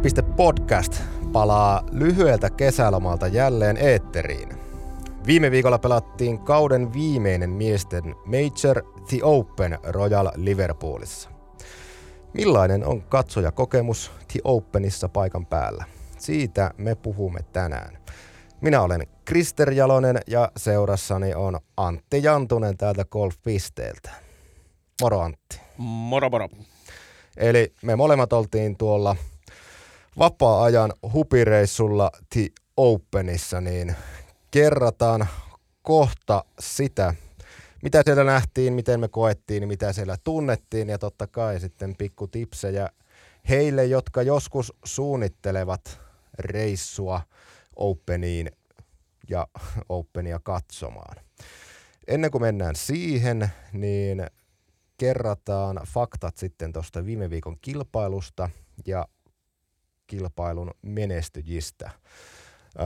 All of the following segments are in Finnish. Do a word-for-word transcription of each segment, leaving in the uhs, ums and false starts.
Golf.podcast palaa lyhyeltä kesälomalta jälleen eetteriin. Viime viikolla pelattiin kauden viimeinen miesten Major The Open Royal Liverpoolissa. Millainen on katsojakokemus The Openissa paikan päällä? Siitä me puhumme tänään. Minä olen Krister Jalonen ja seurassani on Antti Jantunen täältä Golf-pisteeltä. Moro Antti. Moro moro. Eli me molemmat oltiin tuolla vapaa-ajan hupireissulla The Openissa, niin kerrataan kohta sitä, mitä siellä nähtiin, miten me koettiin, mitä siellä tunnettiin ja totta kai sitten pikku tipsejä heille, jotka joskus suunnittelevat reissua Openiin ja Openia katsomaan. Ennen kuin mennään siihen, niin kerrataan faktat sitten tuosta viime viikon kilpailusta ja kilpailun menestyjistä. Öö,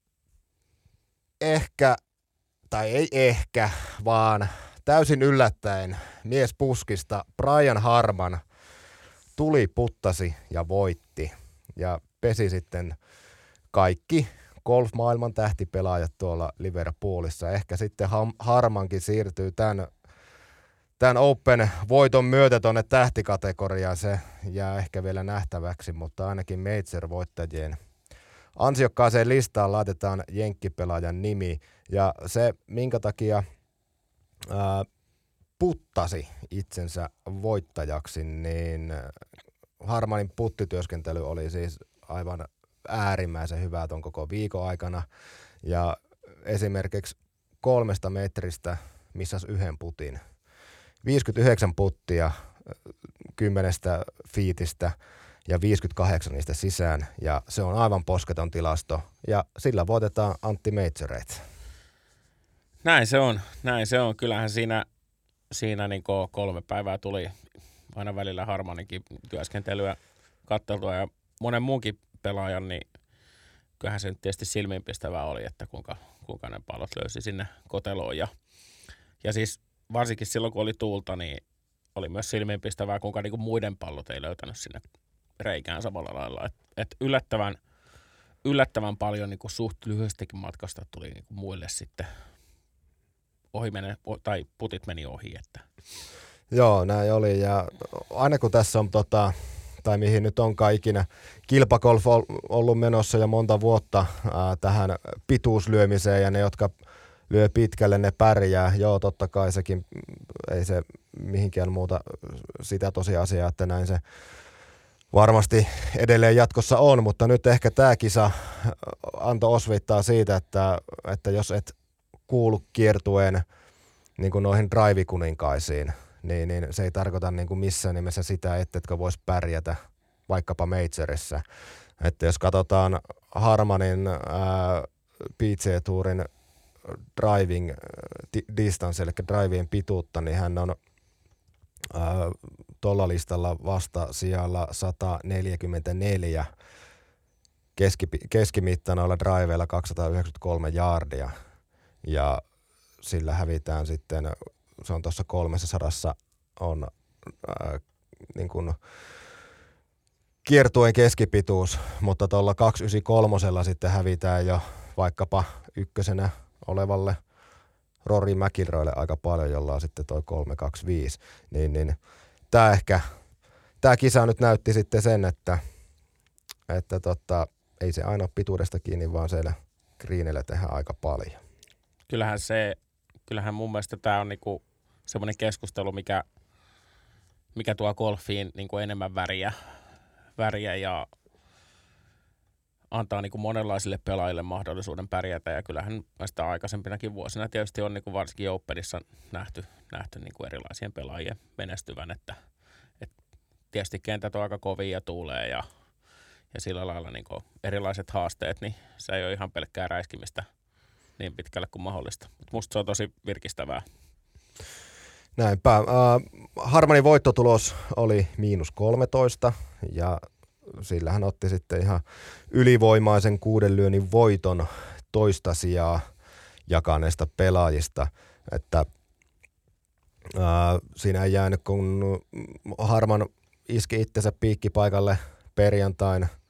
ehkä, tai ei ehkä, vaan täysin yllättäen mies puskista Brian Harman tuli, puttasi ja voitti. Ja pesi sitten kaikki golf-maailman tähtipelaajat tuolla Liverpoolissa. Ehkä sitten Harmankin siirtyy tämän Tämän Open-voiton myötä tuonne tähtikategoriaan, se jää ehkä vielä nähtäväksi, mutta ainakin Major-voittajien ansiokkaaseen listaan laitetaan jenkkipelaajan nimi. Ja se, minkä takia ää, puttasi itsensä voittajaksi, niin Harmanin puttityöskentely oli siis aivan äärimmäisen hyvää ton koko viikon aikana. Ja esimerkiksi kolmesta metristä missasi yhden putin. viisikymmentäyhdeksän puttia kymmenestä fiitistä ja viisikymmentäkahdeksan niistä sisään. Ja se on aivan posketon tilasto. Ja sillä voitetaan Antti Majoreita. Näin se on. Näin se on. Kyllähän siinä, siinä niin kolme päivää tuli aina välillä Harmaninkin työskentelyä katseltua. Ja monen muunkin pelaajan, niin kyllähän se nyt tietysti silmiinpistävää oli, että kuinka, kuinka ne pallot löysi sinne koteloon. Ja, ja siis varsinkin silloin, kun oli tuulta, niin oli myös silmiinpistävää, kuinka niinku muiden pallot ei löytänyt sinne reikään samalla lailla. Et, et yllättävän, yllättävän paljon niinku suht lyhyestäkin matkasta tuli niinku muille sitten ohi mene, tai putit meni ohi. Että. Joo, näin oli. Ja aina kun tässä on, tota, tai mihin nyt onkaan ikinä kilpagolf ollut menossa jo monta vuotta ää, tähän pituuslyömiseen, ja ne, jotka lyö pitkälle, ne pärjää. Joo, totta kai sekin, ei se mihinkään muuta sitä tosiasiaa, että näin se varmasti edelleen jatkossa on, mutta nyt ehkä tämä kisa antoi osviittaa siitä, että, että jos et kuulu kiertueen niin kuin noihin drive-kuninkaisiin, niin, niin se ei tarkoita niin kuin missään nimessä sitä, ettetkö vois pärjätä vaikkapa Majorissa. Että jos katsotaan Harmanin ää, P G A-tuurin driving distance, eli drivien pituutta, niin hän on tuolla listalla vasta sijalla sata neljäkymmentäneljä, Keski, keskimittanoilla driveilla kaksisataayhdeksänkymmentäkolme jaardia, ja sillä hävitään sitten, se on tuossa kolmesataa on ää, niin kuin kiertueen keskipituus, mutta tuolla kaksisataayhdeksänkymmentäkolme sitten hävitään jo vaikkapa ykkösenä olevalle Rory McIlroylle aika paljon, jolla on sitten toi kolme kaksikymmentäviisi. Niin, niin tää ehkä, tää kisa nyt näytti sitten sen, että, että tota, ei se aina ole pituudesta kiinni, vaan siellä greenillä tehdään aika paljon. Kyllähän se, kyllähän mun mielestä tää on niinku semmoinen keskustelu, mikä, mikä tuo golfiin niinku enemmän väriä, väriä ja antaa niin kuin monenlaisille pelaajille mahdollisuuden pärjätä, ja kyllähän sitä aikaisempinakin vuosina tietysti on niin kuin varsinkin Openissa nähty, nähty niin kuin erilaisien pelaajien menestyvän, että, että tietysti kentät on aika kovia ja tuulee ja, ja sillä lailla niin kuin erilaiset haasteet, niin se ei ole ihan pelkkää räiskimistä niin pitkälle kuin mahdollista. Mutta musta se on tosi virkistävää. Näinpä. Äh, Harmanin voittotulos oli miinus kolmetoista, ja sillä hän otti sitten ihan ylivoimaisen kuuden lyönnin voiton toista sijaa jakaneesta pelaajista. Että ää, siinä ei jäänyt, kun Harman iski itsensä piikkipaikalle perjantain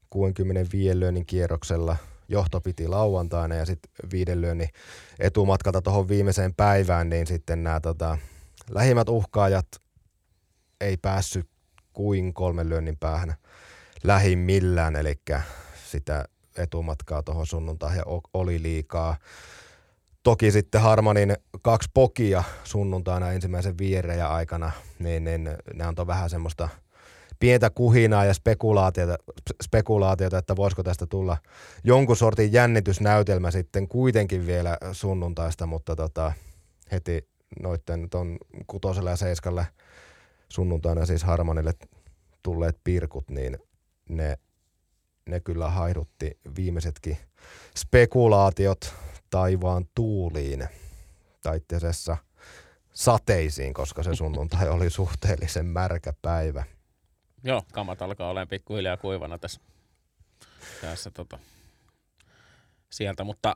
kuusikymmentäviisi lyönnin kierroksella. Johto piti lauantaina ja sitten viiden lyönnin etumatkalta tuohon viimeiseen päivään, niin sitten nämä tota, lähimmät uhkaajat ei päässyt kuin kolmen lyönnin päähän lähimmillään, eli sitä etumatkaa tuohon sunnuntaihin oli liikaa. Toki sitten Harmanin kaksi pokia sunnuntaina ensimmäisen vierejä aikana, niin, niin ne antoi vähän semmoista pientä kuhinaa ja spekulaatiota, spekulaatiota, että voisiko tästä tulla jonkun sortin jännitysnäytelmä sitten kuitenkin vielä sunnuntaista, mutta tota, heti noitten ton kutoselle ja seiskalle sunnuntaina siis Harmanille tulleet pirkut, niin ne, ne kyllä haidutti viimeisetkin spekulaatiot taivaan tuuliin tai itse asiassa sateisiin, koska se sunnuntai oli suhteellisen märkä päivä. Joo, kamat alkaa olemaan pikkuhiljaa kuivana tässä, tässä tota, sieltä, mutta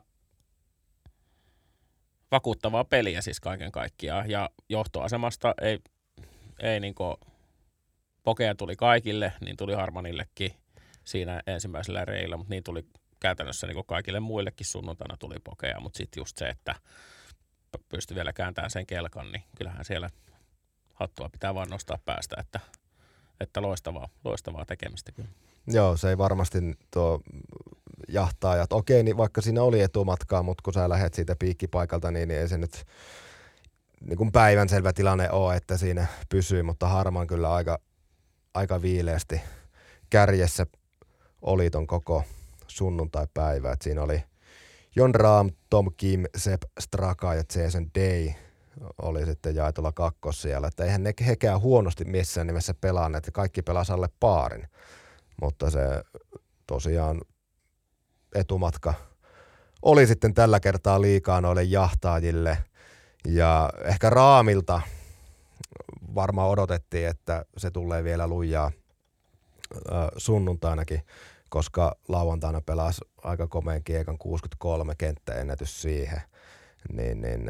vakuuttavaa peliä siis kaiken kaikkiaan. Ja johtoasemasta ei, ei niinku, pokeja tuli kaikille, niin tuli Harmanillekin siinä ensimmäisellä reillä, mutta niin tuli käytännössä niinku kaikille muillekin sunnuntaina tuli pokeja, mutta sitten just se, että pystyi vielä kääntämään sen kelkan, niin kyllähän siellä hattua pitää vaan nostaa päästä, että Että loistavaa, loistavaa tekemistä kyllä. Joo, se ei varmasti tuo jahtaajat. Okei, niin vaikka siinä oli etumatkaa, mutta kun sä lähdet siitä piikkipaikalta, niin, niin ei se nyt niin kuin päivänselvä tilanne ole, että siinä pysyy, mutta Harman kyllä aika, aika viileästi kärjessä oli ton koko sunnuntai-päivä. Et siinä oli Jon Rahm, Tom Kim, Sepp Straka ja Jason Day oli sitten jaetulla kakkossijalla, että eihän ne hekään huonosti missään nimessä pelanneet, että kaikki pelasi alle paarin, mutta se tosiaan etumatka oli sitten tällä kertaa liikaa noille jahtaajille ja ehkä Rahmilta varmaan odotettiin, että se tulee vielä lujaa äh, sunnuntainakin, koska lauantaina pelasi aika komeen kiekan kuusikymmentäkolme kenttäennätys siihen, niin, niin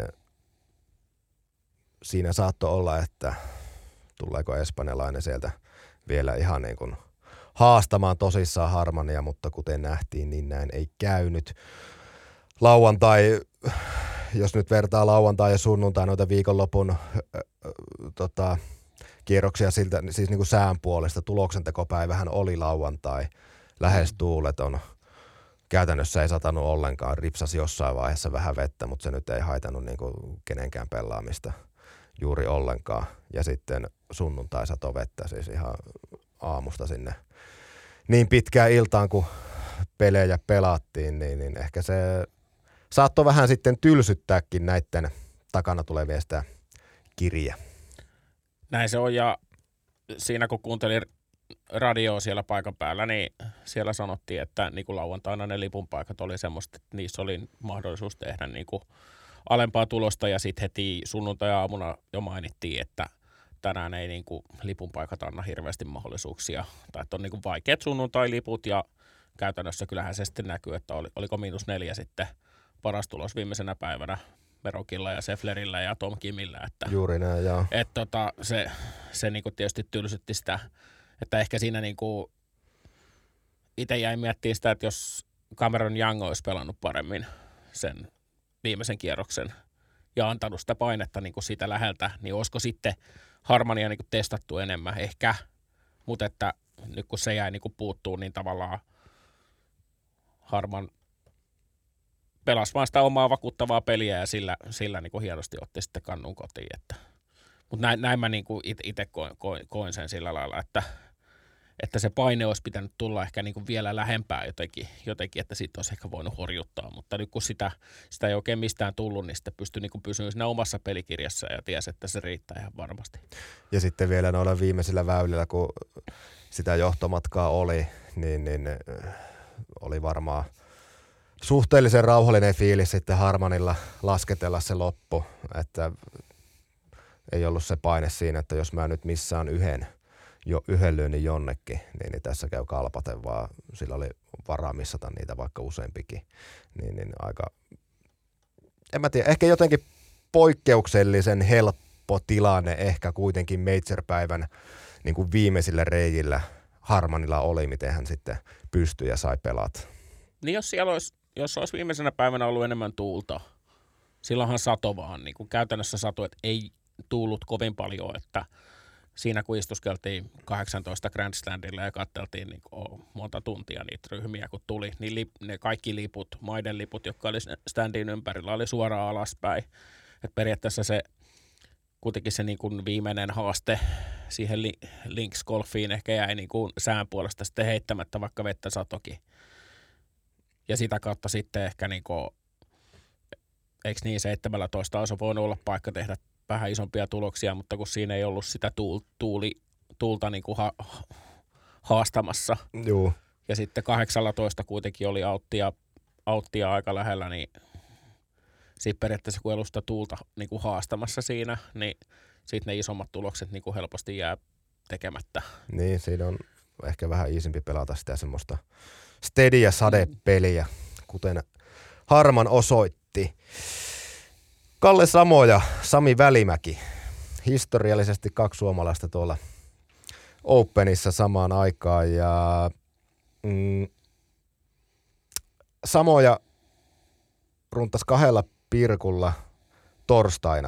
siinä saattoi olla, että tuleeko espanjalainen sieltä vielä ihan niin kuin haastamaan tosissaan Harmania, mutta kuten nähtiin, niin näin ei käynyt. Lauantai, jos nyt vertaa lauantai ja sunnuntai noita viikonlopun äh, äh, tota, kierroksia siltä, siis niin kuin sään puolesta, tuloksentekopäivähän oli lauantai, lähes tuuleton. Käytännössä ei satanut ollenkaan, ripsasi jossain vaiheessa vähän vettä, mutta se nyt ei haitannut niin kuin kenenkään pelaamista juuri ollenkaan. Ja sitten sunnuntai satoi vettä, siis ihan aamusta sinne niin pitkään iltaan, kun pelejä pelattiin, niin, niin ehkä se saattoi vähän sitten tylsyttääkin näiden takana tulevia sitä kirjaa. Näin se on, ja siinä kun kuuntelin radioa siellä paikan päällä, niin siellä sanottiin, että niin kuin lauantaina ne lipunpaikat oli semmoista, että niissä oli mahdollisuus tehdä niin kuin alempaa tulosta, ja sitten heti sunnuntai-aamuna jo mainittiin, että tänään ei niin kuin lipunpaikat anna hirveästi mahdollisuuksia, tai että on niin kuin vaikeat sunnuntai-liput, ja käytännössä kyllähän se sitten näkyy, että oli, oliko miinus neljä sitten paras tulos viimeisenä päivänä Merokilla ja Sefflerillä ja Tom Kimillä. Että, juuri näin, joo. Että tota, se, se niin kuin tietysti tylsytti sitä, että ehkä siinä niin kuin itse jäin miettimään sitä, että jos Cameron Young olisi pelannut paremmin sen viimeisen kierroksen ja antanut sitä painetta niin kuin siitä läheltä, niin olisiko sitten Harmania niin kuin testattu enemmän ehkä, mutta että nyt kun se jäi niin kuin puuttuu, niin tavallaan Harman pelasi vaan sitä omaa vakuuttavaa peliä ja sillä, sillä niin kuin hienosti otti sitten kannun kotiin. Että. Mutta näin, näin mä niin itse koin, koin, koin sen sillä lailla, että, että se paine olisi pitänyt tulla ehkä niin kuin vielä lähempää jotenkin, jotenkin, että siitä olisi ehkä voinut horjuttaa. Mutta nyt kun sitä, sitä ei oikein mistään tullut, niin sitten pystyi niin kuin pysymään siinä omassa pelikirjassa ja tiesi, että se riittää ihan varmasti. Ja sitten vielä noilla viimeisillä väylillä, kun sitä johtomatkaa oli, niin, niin oli varmaan suhteellisen rauhallinen fiilis sitten Harmanilla lasketella se loppu, että ei ollut se paine siinä, että jos mä nyt missään yhden, jo yhden lyönnin jonnekin, niin, niin tässä käy kalpaten, vaan sillä oli varaa missata niitä vaikka useampikin. Niin, niin aika, en mä tiedä, ehkä jotenkin poikkeuksellisen helppo tilanne ehkä kuitenkin Major-päivän niin kuin viimeisillä reijillä Harmanilla oli, miten hän sitten pystyi ja sai pelata. Niin jos siellä olisi, jos olisi viimeisenä päivänä ollut enemmän tuulta, silloinhan sato vaan, niin kuin käytännössä sato, että ei tuullut kovin paljon, että siinä kun istuskeltiin kahdeksantoista Grandstandilla ja katseltiin niin kuin monta tuntia niitä ryhmiä, kun tuli, niin lip, ne kaikki liput, maiden liput, jotka oli standin ympärillä, oli suoraan alaspäin. Et periaatteessa se kuitenkin se niin kuin viimeinen haaste siihen li, Links Golfiin ehkä jäi niin kuin sään puolesta sitten heittämättä, vaikka vettä satoki. Ja sitä kautta sitten ehkä, niin kuin, eikö niin, seitsemäntoista olisi voinut olla paikka tehdä vähän isompia tuloksia, mutta kun siinä ei ollut sitä tuul, tuuli, tuulta niin kuin ha, haastamassa. Joo. Ja sitten kahdeksallatoista kuitenkin oli auttia, auttia aika lähellä, niin sitten periaatteessa kun ei ollut sitä tuulta niin kuin haastamassa siinä, niin sitten ne isommat tulokset niin kuin helposti jää tekemättä. Niin, siinä on ehkä vähän iisimpi pelata sitä semmoista steady- ja sadepeliä, kuten Harman osoitti. Kalle Samo ja Sami Välimäki, historiallisesti kaksi suomalaista tuolla Openissa samaan aikaan. Ja, mm, Samoja runtas kahdella pirkulla torstaina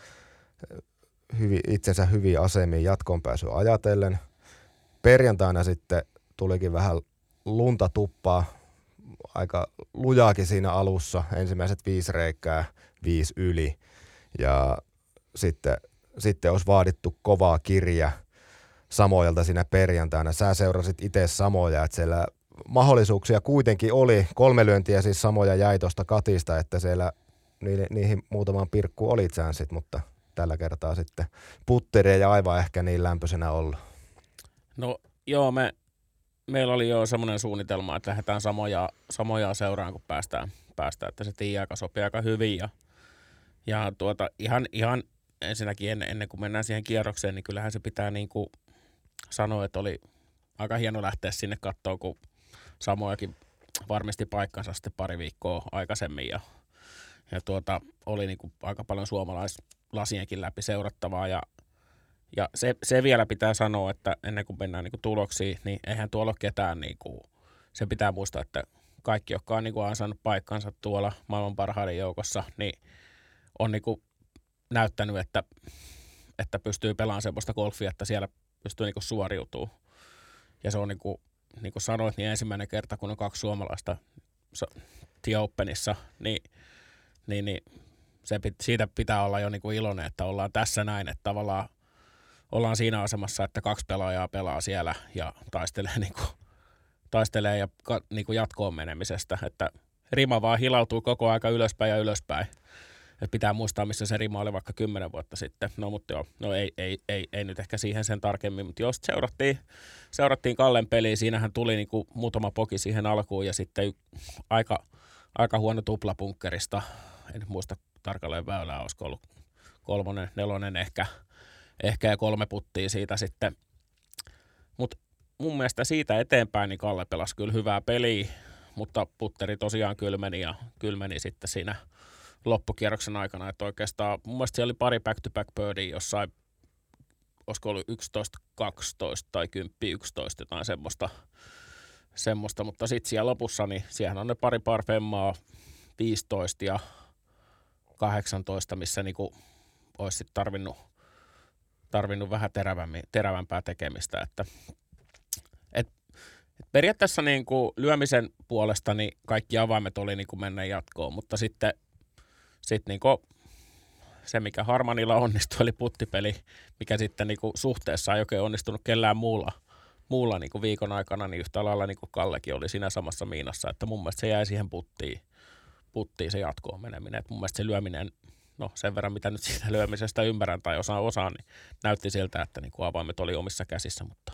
hyvin, itsensä hyviin asemiin jatkoon pääsy ajatellen. Perjantaina sitten tulikin vähän lunta tuppaa, aika lujaakin siinä alussa, ensimmäiset viisi reikää, viisi yli ja sitten, sitten olisi vaadittu kovaa kirja Samojalta siinä perjantaina. Sä seurasit itse Samoja, että siellä mahdollisuuksia kuitenkin oli, kolme lyöntiä siis Samoja jäi tuosta katista, että siellä niihin, niihin muutamaan pirkkuun oli chanssit, mutta tällä kertaa sitten putteria ja aivan ehkä niin lämpöisenä ollut. No joo, me, meillä oli jo semmoinen suunnitelma, että lähdetään samoja, samoja seuraan, kun päästään, päästään että se tiiaika sopii aika hyvin. Ja, ja tuota, ihan, ihan ensinnäkin ennen, ennen kuin mennään siihen kierrokseen, niin kyllähän se pitää niin kuin sanoa, että oli aika hieno lähteä sinne katsoa, kun Samojakin varmisti paikkansa sitten pari viikkoa aikaisemmin. Ja, ja tuota, oli niin kuin aika paljon suomalaislasienkin läpi seurattavaa ja Ja se, se vielä pitää sanoa, että ennen kuin mennään niin kuin tuloksiin, niin eihän tuolla ole ketään, niin kuin, se pitää muistaa, että kaikki, jotka on niin kuin ansainnut paikkansa tuolla maailman parhaiden joukossa, niin on niin kuin näyttänyt, että, että pystyy pelaamaan semmoista golfia, että siellä pystyy niin kuin suoriutumaan. Ja se on niin kuin, niin kuin sanoit, niin ensimmäinen kerta, kun on kaksi suomalaista The Openissa, niin, niin, niin se, siitä pitää olla jo niin kuin iloinen, että ollaan tässä näin, että tavallaan ollaan siinä asemassa, että kaksi pelaajaa pelaa siellä ja taistelee, niin kuin, taistelee ja niin kuin jatkoon menemisestä. Että rima vaan hilautuu koko aika ylöspäin ja ylöspäin. Et pitää muistaa, missä se rima oli vaikka kymmenen vuotta sitten. No mutta joo, no ei, ei, ei, ei nyt ehkä siihen sen tarkemmin, mutta jos seurattiin, seurattiin Kallen peliä, siinähän tuli niin kuin muutama poki siihen alkuun ja sitten aika, aika huono tuplapunkkerista. En muista tarkalleen väylää, olisiko ollut kolmonen, nelonen ehkä. Ehkä ja kolme puttia siitä sitten. Mutta mun mielestä siitä eteenpäin niin Kalle pelasi kyllä hyvää peliä, mutta putteri tosiaan kylmeni ja kylmeni sitten siinä loppukierroksen aikana. Että oikeastaan mun mielestä siellä oli pari back-to-back birdia jossain, olisiko ollut yksitoista kaksitoista tai kymmenen yksitoista jotain semmoista. semmoista. Mutta sitten siellä lopussa, niin siellähän on ne pari par femmaa, viisitoista ja kahdeksantoista, missä niinku olisi sitten tarvinnut tarvinnut vähän terävämpää tekemistä. Että, et, et periaatteessa niin kuin lyömisen puolesta niin kaikki avaimet oli niin kuin mennä jatkoon, mutta sitten sit niin kuin se, mikä Harmanilla onnistui, eli puttipeli, mikä sitten niin kuin suhteessa ei oikein onnistunut kellään muulla, muulla niin kuin viikon aikana, niin yhtä lailla niin kuin Kallekin oli siinä samassa miinassa, että mun mielestä se jäi siihen puttiin, puttiin se jatkoon meneminen. Et mun mielestä se lyöminen, no sen verran mitä nyt siitä lyömisestä ymmärrän tai osaan osaan, niin näytti siltä, että niin kuin avaimet oli omissa käsissä, mutta,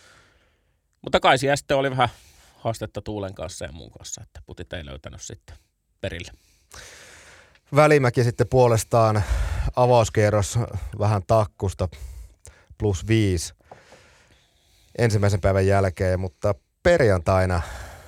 mutta kai siellä sitten oli vähän haastetta Tuulen kanssa ja muun kanssa, että putit ei löytänyt sitten perille. Välimäki sitten puolestaan avauskierros vähän takkusta plus viisi ensimmäisen päivän jälkeen, mutta perjantaina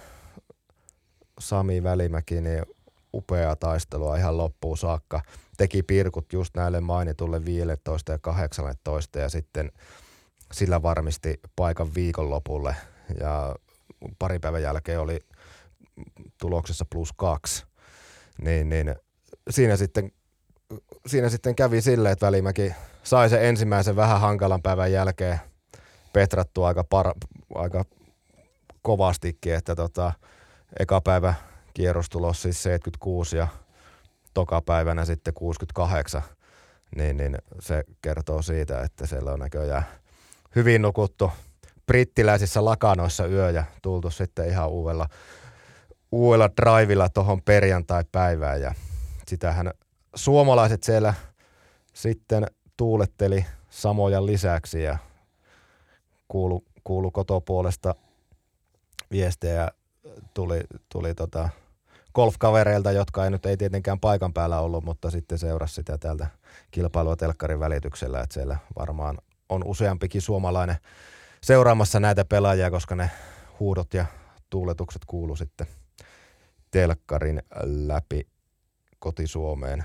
Sami Välimäki niin upeaa taistelua ihan loppuun saakka. Teki pirkut just näille mainitulle viisitoista ja kahdeksantoista ja sitten sillä varmisti paikan viikonlopulle ja pari päivän jälkeen oli tuloksessa plus kaksi. Niin, niin siinä, sitten, siinä sitten kävi silleen, että Välimäki sai sen ensimmäisen vähän hankalan päivän jälkeen petrattua aika, par, aika kovastikin, että tota, eka päivä kierrostulos siis seitsemänkymmentäkuusi ja toka päivänä sitten kuusikymmentäkahdeksan, niin, niin se kertoo siitä, että siellä on näköjään hyvin nukuttu brittiläisissä lakanoissa yö ja tultu sitten ihan uudella, uudella drivilla tuohon perjantai-päivään ja sitähän suomalaiset siellä sitten tuuletteli samoja lisäksi ja kuulu, kuulu kotopuolesta viestejä tuli, tuli tota golfkavereilta, jotka ei nyt ei tietenkään paikan päällä ollut, mutta sitten seurasi sitä täältä kilpailua telkkarin välityksellä, että siellä varmaan on useampikin suomalainen seuraamassa näitä pelaajia, koska ne huudot ja tuuletukset kuulu sitten telkkarin läpi koti-Suomeen.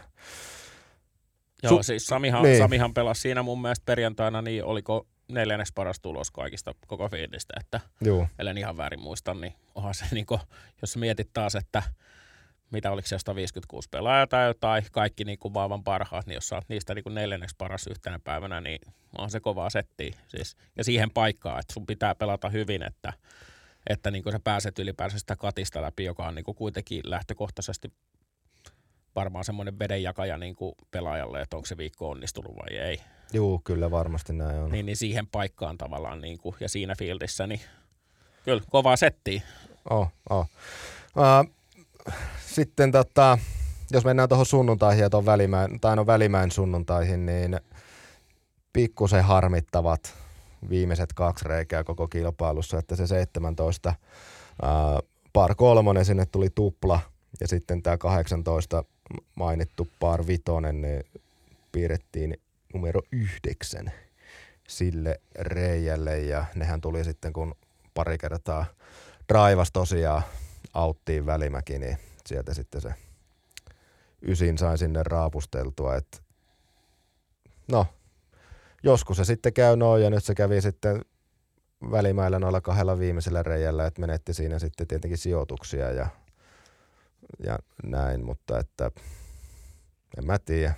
Joo, Su- siis Samihan, niin. Samihan pelasi siinä mun mielestä perjantaina, niin oliko neljännes paras tulos kaikista koko fiilistä, että Juu. ellen ihan väärin muista, niin onhan se, niin kuin, jos mietit taas, että mitä oliko se sata viisikymmentäkuusi pelaajaa tai jotain, kaikki niin kuin maailman parhaat, niin jos sä oot niistä niin kuin neljänneksi paras yhtenä päivänä, niin on se kovaa settiä. Siis, ja siihen paikkaan, että sun pitää pelata hyvin, että, että niin kuin sä pääset ylipäänsä sitä katista läpi, joka on niin kuin kuitenkin lähtökohtaisesti varmaan semmoinen vedenjakaja niin kuin pelaajalle, että onko se viikko onnistunut vai ei. Juu, kyllä varmasti näin on. Niin, niin siihen paikkaan tavallaan niin kuin, ja siinä fieldissä, niin kyllä kovaa settiä. Oh, oh. Uh, sitten tota, jos mennään tuohon sunnuntaihin ja tuon Välimäen, tai no Välimäen sunnuntaihin, niin pikkusen harmittavat viimeiset kaksi reikää koko kilpailussa, että se seitsemäntoista uh, par kolmonen sinne tuli tupla ja sitten tämä kahdeksantoista mainittu par vitonen, niin piirrettiin numero yhdeksän sille reijälle ja nehän tuli sitten kun pari kertaa draivas tosiaan auttiin Välimäki, niin sieltä sitten se ysin sai sinne raapusteltua. Et no, joskus se sitten käy noin ja nyt se kävi sitten Välimäellä noilla kahdella viimeisellä reijällä, että menetti siinä sitten tietenkin sijoituksia ja, ja näin, mutta että en mä tiedä.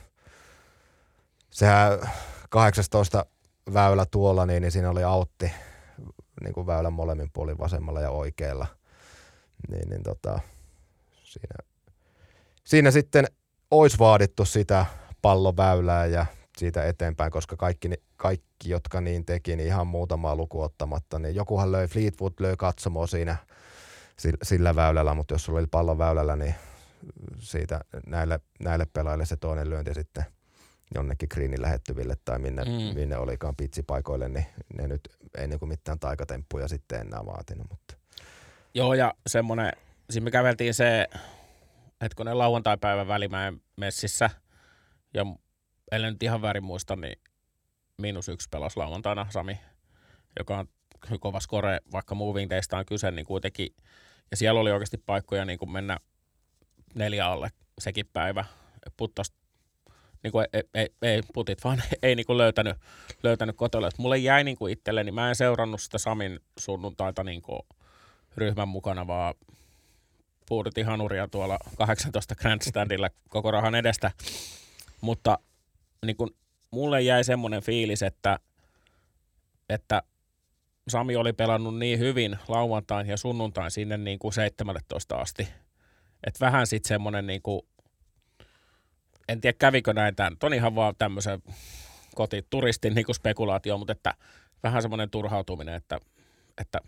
Sehän kahdeksantoista väylä tuolla, niin, niin siinä oli autti niin kuin väylän molemmin puolin vasemmalla ja oikealla. Niin, niin tota, siinä, siinä sitten olisi vaadittu sitä palloväylää ja siitä eteenpäin, koska kaikki, kaikki jotka niin teki, niin ihan muutamaa luku ottamatta, niin jokuhan löi, Fleetwood löi katsomoa siinä sillä, sillä väylällä, mutta jos sulla oli pallon väylällä, niin siitä näille, näille pelaajille se toinen lyönti sitten jonnekin greenin lähettyville tai minne, mm. minne olikaan pitsipaikoille, niin ne nyt ei niinku mitään taikatemppuja sitten enää vaatinut. Mutta. Joo, ja semmoinen, siinä me käveltiin se, hetkonen lauantai-päivän Välimäen messissä, ja ellen nyt ihan väärin muista, niin miinus yksi pelasi lauantaina Sami, joka on kova skore, vaikka moving daysta on kyse, niin kuitenkin, ja siellä oli oikeasti paikkoja niin kuin mennä neljä alle sekin päivä, puttas niin kuin ei, ei, ei putit, vaan ei niin kuin löytänyt, löytänyt kotolle. Mulle jäi niin kuin itselleni, mä en seurannut sitä Samin sunnuntaita niin kuin ryhmän mukana, vaan puudutin hanuria tuolla kahdeksantoista grandstandilla koko rahan edestä. Mutta niin kuin, mulle jäi semmoinen fiilis, että, että Sami oli pelannut niin hyvin lauantain ja sunnuntain sinne niin kuin seitsemäntoista asti. Että vähän sitten semmoinen niin kuin en tiedä, kävikö näin tämän. On ihan vaan tämmöisen kotituristin niin kuin spekulaatio, mutta että vähän semmoinen turhautuminen, että, että,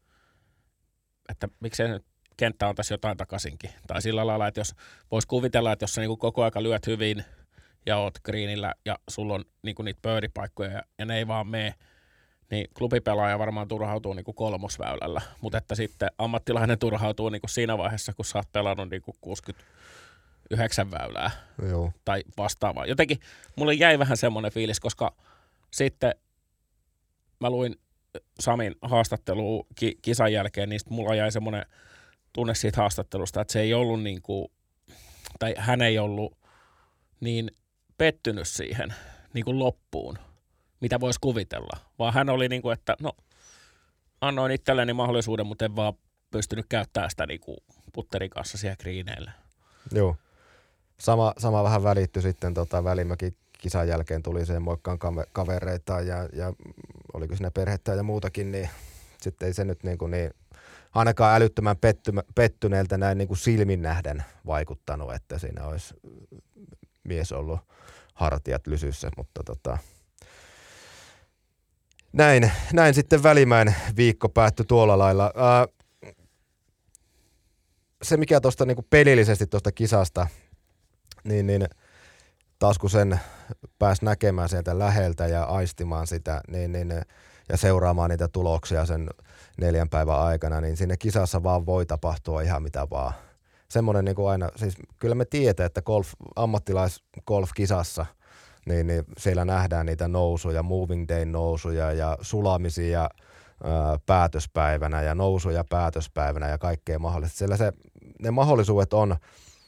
että miksei nyt kenttä on tässä jotain takaisinkin. Tai sillä lailla, että jos voisi kuvitella, että jos sä niin kuin koko aika lyöt hyvin ja oot greenillä ja sulla on niin kuin niitä birdie-paikkoja ja, ja ne ei vaan mene, niin klubipelaaja varmaan turhautuu niin kuin kolmosväylällä. Mutta että sitten ammattilainen turhautuu niin kuin siinä vaiheessa, kun sä oot pelannut niin kuin kuusikymmentäyhdeksän väylää. Joo. Tai vastaavaa. Jotenkin mulle jäi vähän semmoinen fiilis, koska sitten mä luin Samin haastattelua ki- kisan jälkeen, niin mulla jäi semmoinen tunne siitä haastattelusta, että se ei ollut niin kuin, tai hän ei ollut niin pettynyt siihen niin kuin loppuun. mitä voisi kuvitella. Vaan hän oli niin kuin, että no, annoin itselleni mahdollisuuden, mutta en vaan pystynyt käyttämään sitä niin kuin putterin kanssa siellä greeneillä. Joo. Sama, sama vähän välittyi sitten tota, Välimäki kisan jälkeen tuli sen moikkaan kavereita ja, ja oliko siinä perhettä ja muutakin, niin sitten ei se nyt niin, kuin niin ainakaan älyttömän pettymä, pettyneeltä näin niin kuin silmin nähden vaikuttanut, että siinä olisi mies ollut hartiat lysyssä, mutta tota, näin, näin sitten Välimäen viikko päättyi tuolla lailla. Ää, se mikä tuosta niin kuin pelillisesti tuosta kisasta, niin, niin taas kun sen pääsi näkemään sieltä läheltä ja aistimaan sitä niin, niin, ja seuraamaan niitä tuloksia sen neljän päivän aikana, niin siinä kisassa vaan voi tapahtua ihan mitä vaan. Semmoinen niin kuin aina, siis kyllä me tiedetään, että golf, ammattilais-golf-kisassa, niin, niin siellä nähdään niitä nousuja, moving day nousuja ja sulamisia ää, päätöspäivänä ja nousuja päätöspäivänä ja kaikkea mahdollista. Siellä se, ne mahdollisuudet on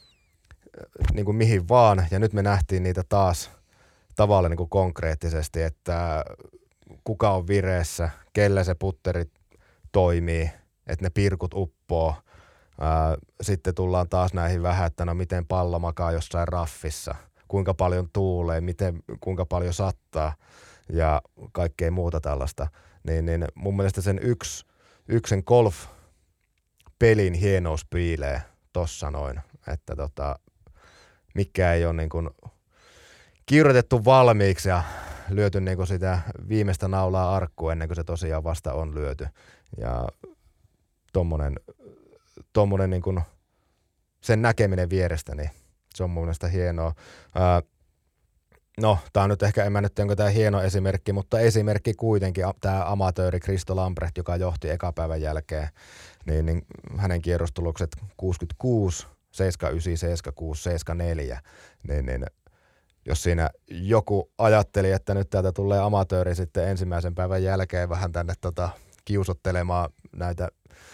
niin kuin mihin vaan, ja nyt me nähtiin niitä taas tavallaan niin kuin konkreettisesti, että kuka on vireessä, kellä se putteri toimii, että ne pirkut uppoo. Ää, sitten tullaan taas näihin vähän, että no miten pallo makaa jossain raffissa, kuinka paljon tuulee, miten, kuinka paljon sattaa ja kaikkea muuta tällaista. Niin, niin mun mielestä sen yksi, yksen golf-pelin hienous piilee tossa noin, että tota, mikä ei ole niin kuin kirjoitettu valmiiksi ja lyöty niin kuin sitä viimeistä naulaa arkkuun ennen kuin se tosiaan vasta on lyöty. Ja tommonen, tommonen niin kuin sen näkeminen vierestä, niin se on mun mielestä hienoa. Ää, no, tää on nyt ehkä, en mä nyt tiedä, onko tää hieno esimerkki, mutta esimerkki kuitenkin, tää amatööri Kristo Lambrecht, joka johti ekapäivän jälkeen, niin, niin hänen kierrostulokset kuusikymmentäkuusi, seitsemänkymmentäyhdeksän, seitsemänkymmentäkuusi, seitsemänkymmentäneljä, niin, niin jos siinä joku ajatteli, että nyt täältä tulee amatööri sitten ensimmäisen päivän jälkeen vähän tänne tota kiusottelemaan näitä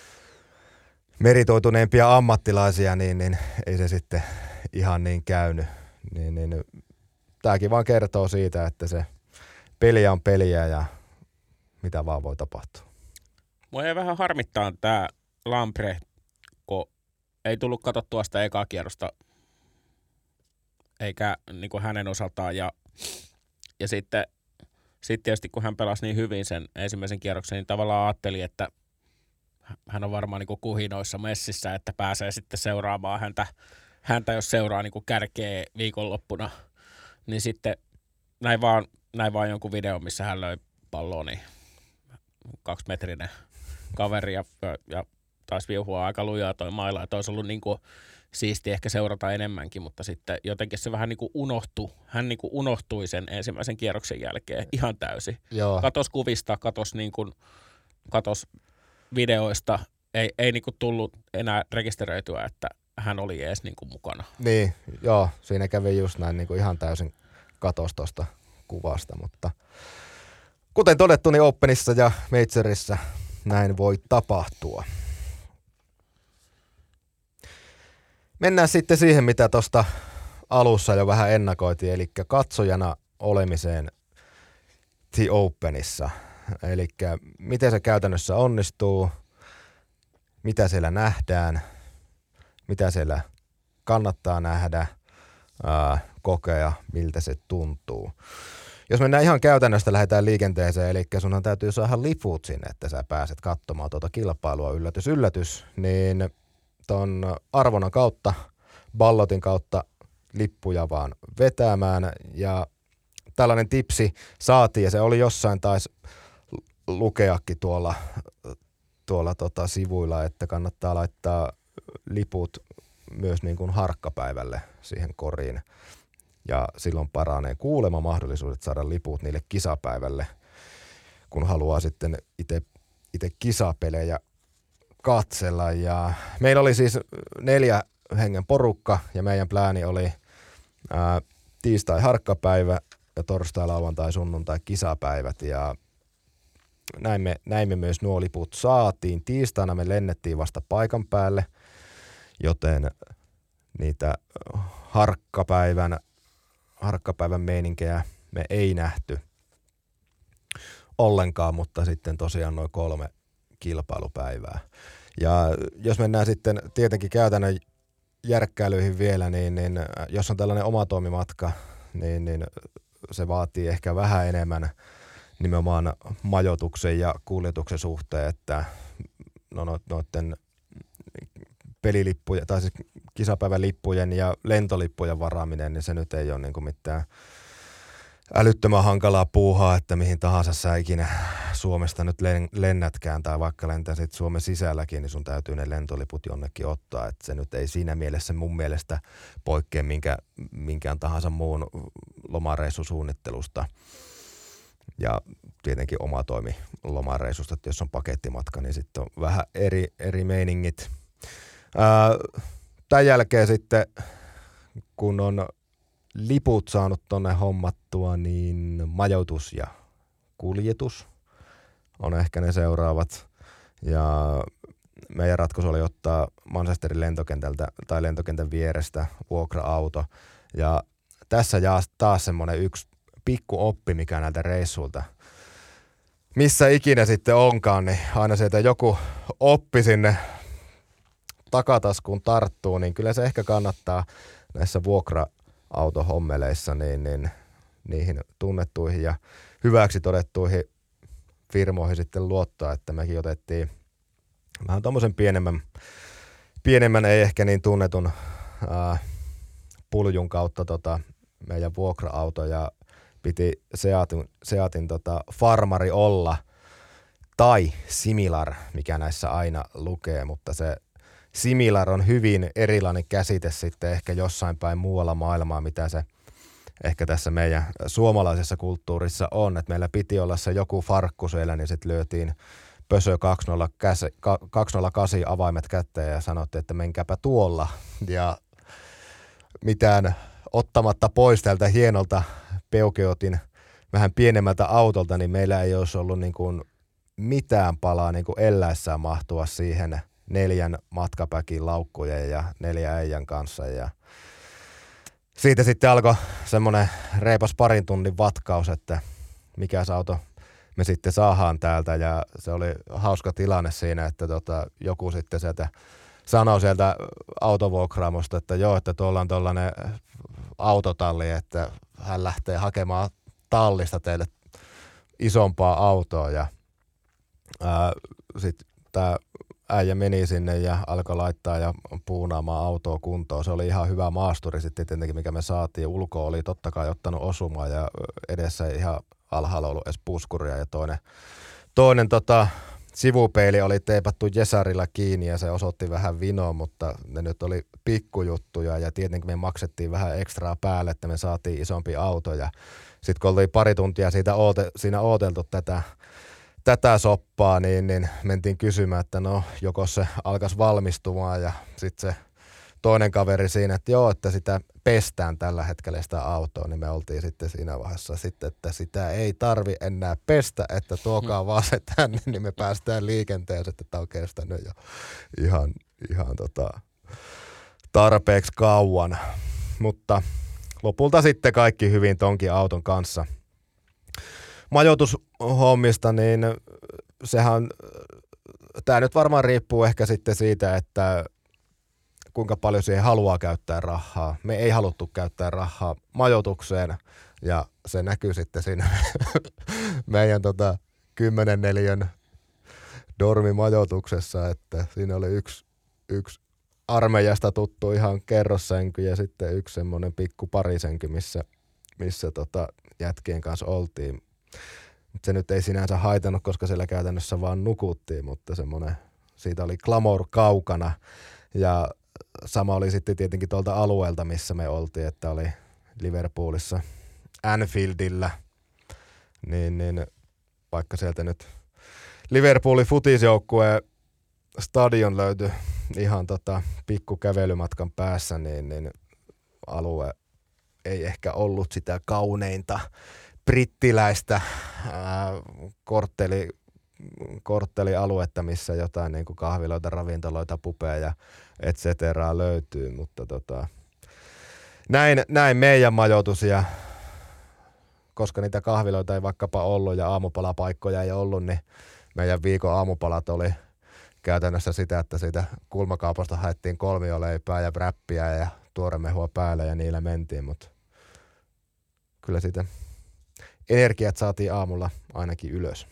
meritoituneempia ammattilaisia, niin, niin ei se sitten ihan niin käynyt. Niin, niin, tämäkin vaan kertoo siitä, että se peliä on peliä ja mitä vaan voi tapahtua. Mua ei vähän harmittaa tämä Lambrecht, kun ei tullut katsottua sitä ekaa kierrosta eikä niin kuin hänen osaltaan. Ja, ja sitten sit tietysti kun hän pelasi niin hyvin sen ensimmäisen kierroksen, niin tavallaan ajatteli, että hän on varmaan niin kuin kuhinoissa messissä, että pääsee sitten seuraamaan häntä, häntä jos seuraa niin kuin kärkeä viikonloppuna. Niin sitten näin vaan, näin vaan jonkun videon, missä hän löi palloa, niin kaksimetrinen kaveri ja, ja taisi viuhua aika lujaa toi maila. Että olisi ollut niin kuin siisti ehkä seurata enemmänkin, mutta sitten jotenkin se vähän niin kuin unohtui. Hän niin kuin unohtui sen ensimmäisen kierroksen jälkeen ihan täysin. Joo. Katos kuvista, katos, niin kuin, katos videoista. Ei, ei niin kuin tullut enää rekisteröityä, että hän oli edes niin kuin mukana. Niin, joo. Siinä kävi just näin niin kuin ihan täysin katos tuosta kuvasta, mutta kuten todettu, niin Openissa ja Majorissa näin voi tapahtua. Mennään sitten siihen, mitä tuosta alussa jo vähän ennakoitiin, eli katsojana olemiseen The Openissa. Eli miten se käytännössä onnistuu, mitä siellä nähdään, mitä siellä kannattaa nähdä, ää, kokea, miltä se tuntuu. Jos mennään ihan käytännöstä, lähdetään liikenteeseen, eli sunhan täytyy saada liput sinne, että sä pääset katsomaan tuota kilpailua, yllätys, yllätys, niin ton arvonnan kautta, ballotin kautta lippuja vaan vetämään, ja tällainen tipsi saatiin, ja se oli jossain taisi lukeakin tuolla, tuolla tota sivuilla, että kannattaa laittaa liput myös niin kuin harkkapäivälle siihen koriin, ja silloin paranee kuulemma mahdollisuudet saada liput niille kisapäivälle, kun haluaa sitten itse itse kisapelejä katsella. Ja meillä oli siis neljä hengen porukka ja meidän plääni oli ää, tiistai harkkapäivä ja torstai, lauantai, sunnuntai kisapäivät, ja näin me, näin me myös nuo liput saatiin. Tiistaina me lennettiin vasta paikan päälle, joten niitä harkkapäivän, harkkapäivän meininkejä me ei nähty. ollenkaan, mutta sitten tosiaan noin kolme kilpailupäivää. Ja jos mennään sitten tietenkin käytännön järkkäilyihin vielä, niin, niin jos on tällainen omatoimimatka, niin, niin se vaatii ehkä vähän enemmän nimenomaan majoituksen ja kuljetuksen suhteen, että no, no, noiden pelilippujen tai siis kisapäivän lippujen ja lentolippujen varaaminen, niin se nyt ei ole niin kuin mitään älyttömän hankalaa puuhaa, että mihin tahansa sä ikinä Suomesta nyt lennätkään tai vaikka lentäisit Suomen sisälläkin, niin sun täytyy ne lentoliput jonnekin ottaa. Että se nyt ei siinä mielessä mun mielestä poikkea minkä, minkään tahansa muun lomareissusuunnittelusta. Ja tietenkin oma toimi lomareissusta, että jos on pakettimatka, niin sitten on vähän eri, eri meiningit. Ää, tämän jälkeen sitten, kun on liput saanut tonne hommattua, niin majoitus ja kuljetus on ehkä ne seuraavat. Ja meidän ratkaisu oli ottaa Manchesterin lentokentältä tai lentokentän vierestä vuokra-auto. Ja tässä jää taas semmoinen yksi pikku oppi, mikä näiltä reissuilta, missä ikinä sitten onkaan, niin aina sieltä joku oppi sinne takataskuun tarttuu, niin kyllä se ehkä kannattaa näissä vuokra-autohommeleissa niin, niin niihin tunnettuihin ja hyväksi todettuihin firmoihin sitten luottaa, että mekin otettiin vähän tommosen pienemmän, pienemmän ei ehkä niin tunnetun ää, puljun kautta tota, meidän vuokra-auto ja piti Seatin, Seatin tota, farmari olla tai similar, mikä näissä aina lukee, mutta se similar on hyvin erilainen käsite sitten ehkä jossain päin muualla maailmaa, mitä se ehkä tässä meidän suomalaisessa kulttuurissa on, että meillä piti olla se joku farkku siellä, niin sitten lyötiin Pösö kaksisataakahdeksan avaimet kätteen ja sanottiin, että menkääpä tuolla. Ja mitään ottamatta pois tältä hienolta Peugeotin vähän pienemmältä autolta, niin meillä ei olisi ollut niin kuin mitään palaa niin kuin elläessään mahtua siihen neljän matkapäkin laukkujen ja neljän äijän kanssa. Ja siitä sitten alkoi semmoinen reipas parin tunnin vatkaus, että mikä se auto me sitten saadaan täältä. Ja se oli hauska tilanne siinä, että tota, joku sitten sieltä sanoi sieltä autovuokraamosta, että joo, että tuolla on tuollainen autotalli, että hän lähtee hakemaan tallista teille isompaa autoa. Ja sitten tämä äijä meni sinne ja alkoi laittaa ja puunaamaan autoa kuntoon. Se oli ihan hyvä maasturi sitten tietenkin, mikä me saatiin. Ulko oli totta kai ottanut osumaa ja edessä ei ihan alhaalla ollut edes puskuria. Ja toinen, toinen tota, sivupeili oli teipattu jesarilla kiinni ja se osoitti vähän vinoa, mutta ne nyt oli pikkujuttuja ja tietenkin me maksettiin vähän ekstraa päälle, että me saatiin isompi auto. Ja sitten kun oltiin pari tuntia siitä oote, siinä ooteltu tätä tätä soppaa, niin, niin mentiin kysymään, että no joko se alkaisi valmistumaan ja sitten se toinen kaveri siinä, että joo, että sitä pestään tällä hetkellä sitä autoa, niin me oltiin sitten siinä vaiheessa sitten, että sitä ei tarvi enää pestä, että tuokaa vaan se tänne, niin me päästään liikenteeseen, että tämä on kestänyt jo ihan, ihan tota, tarpeeksi kauan. Mutta lopulta sitten kaikki hyvin tonkin auton kanssa. Majoitushommista, niin sehän, tämä nyt varmaan riippuu ehkä sitten siitä, että kuinka paljon siihen haluaa käyttää rahaa. Me ei haluttu käyttää rahaa majoitukseen ja se näkyy sitten siinä meidän tota, kymmenen neliön dormimajoituksessa, että siinä oli yksi, yksi armeijasta tuttu ihan kerrossänky ja sitten yksi semmoinen pikku parisänky, missä, missä tota, jätkien kanssa oltiin. Se nyt ei sinänsä haitannut, koska siellä käytännössä vaan nukuttiin, mutta semmoinen, siitä oli glamour kaukana. Ja sama oli sitten tietenkin tuolta alueelta, missä me oltiin, että oli Liverpoolissa Anfieldillä. Niin, niin vaikka sieltä nyt Liverpoolin futisjoukkueen stadion löytyi ihan tota pikku kävelymatkan päässä, niin, niin alue ei ehkä ollut sitä kauneinta brittiläistä ää, kortteli, korttelialuetta, missä jotain niin kuin kahviloita, ravintoloita, pubeja, et cetera löytyy, mutta tota, näin, näin meidän majoitus ja koska niitä kahviloita ei vaikkapa ollut ja aamupalapaikkoja ei ollut, niin meidän viikon aamupalat oli käytännössä sitä, että siitä kulmakaupasta haettiin kolmioleipää ja räppiä ja tuoremehua päälle ja niillä mentiin, mutta kyllä siitä energiat saatiin aamulla ainakin ylös.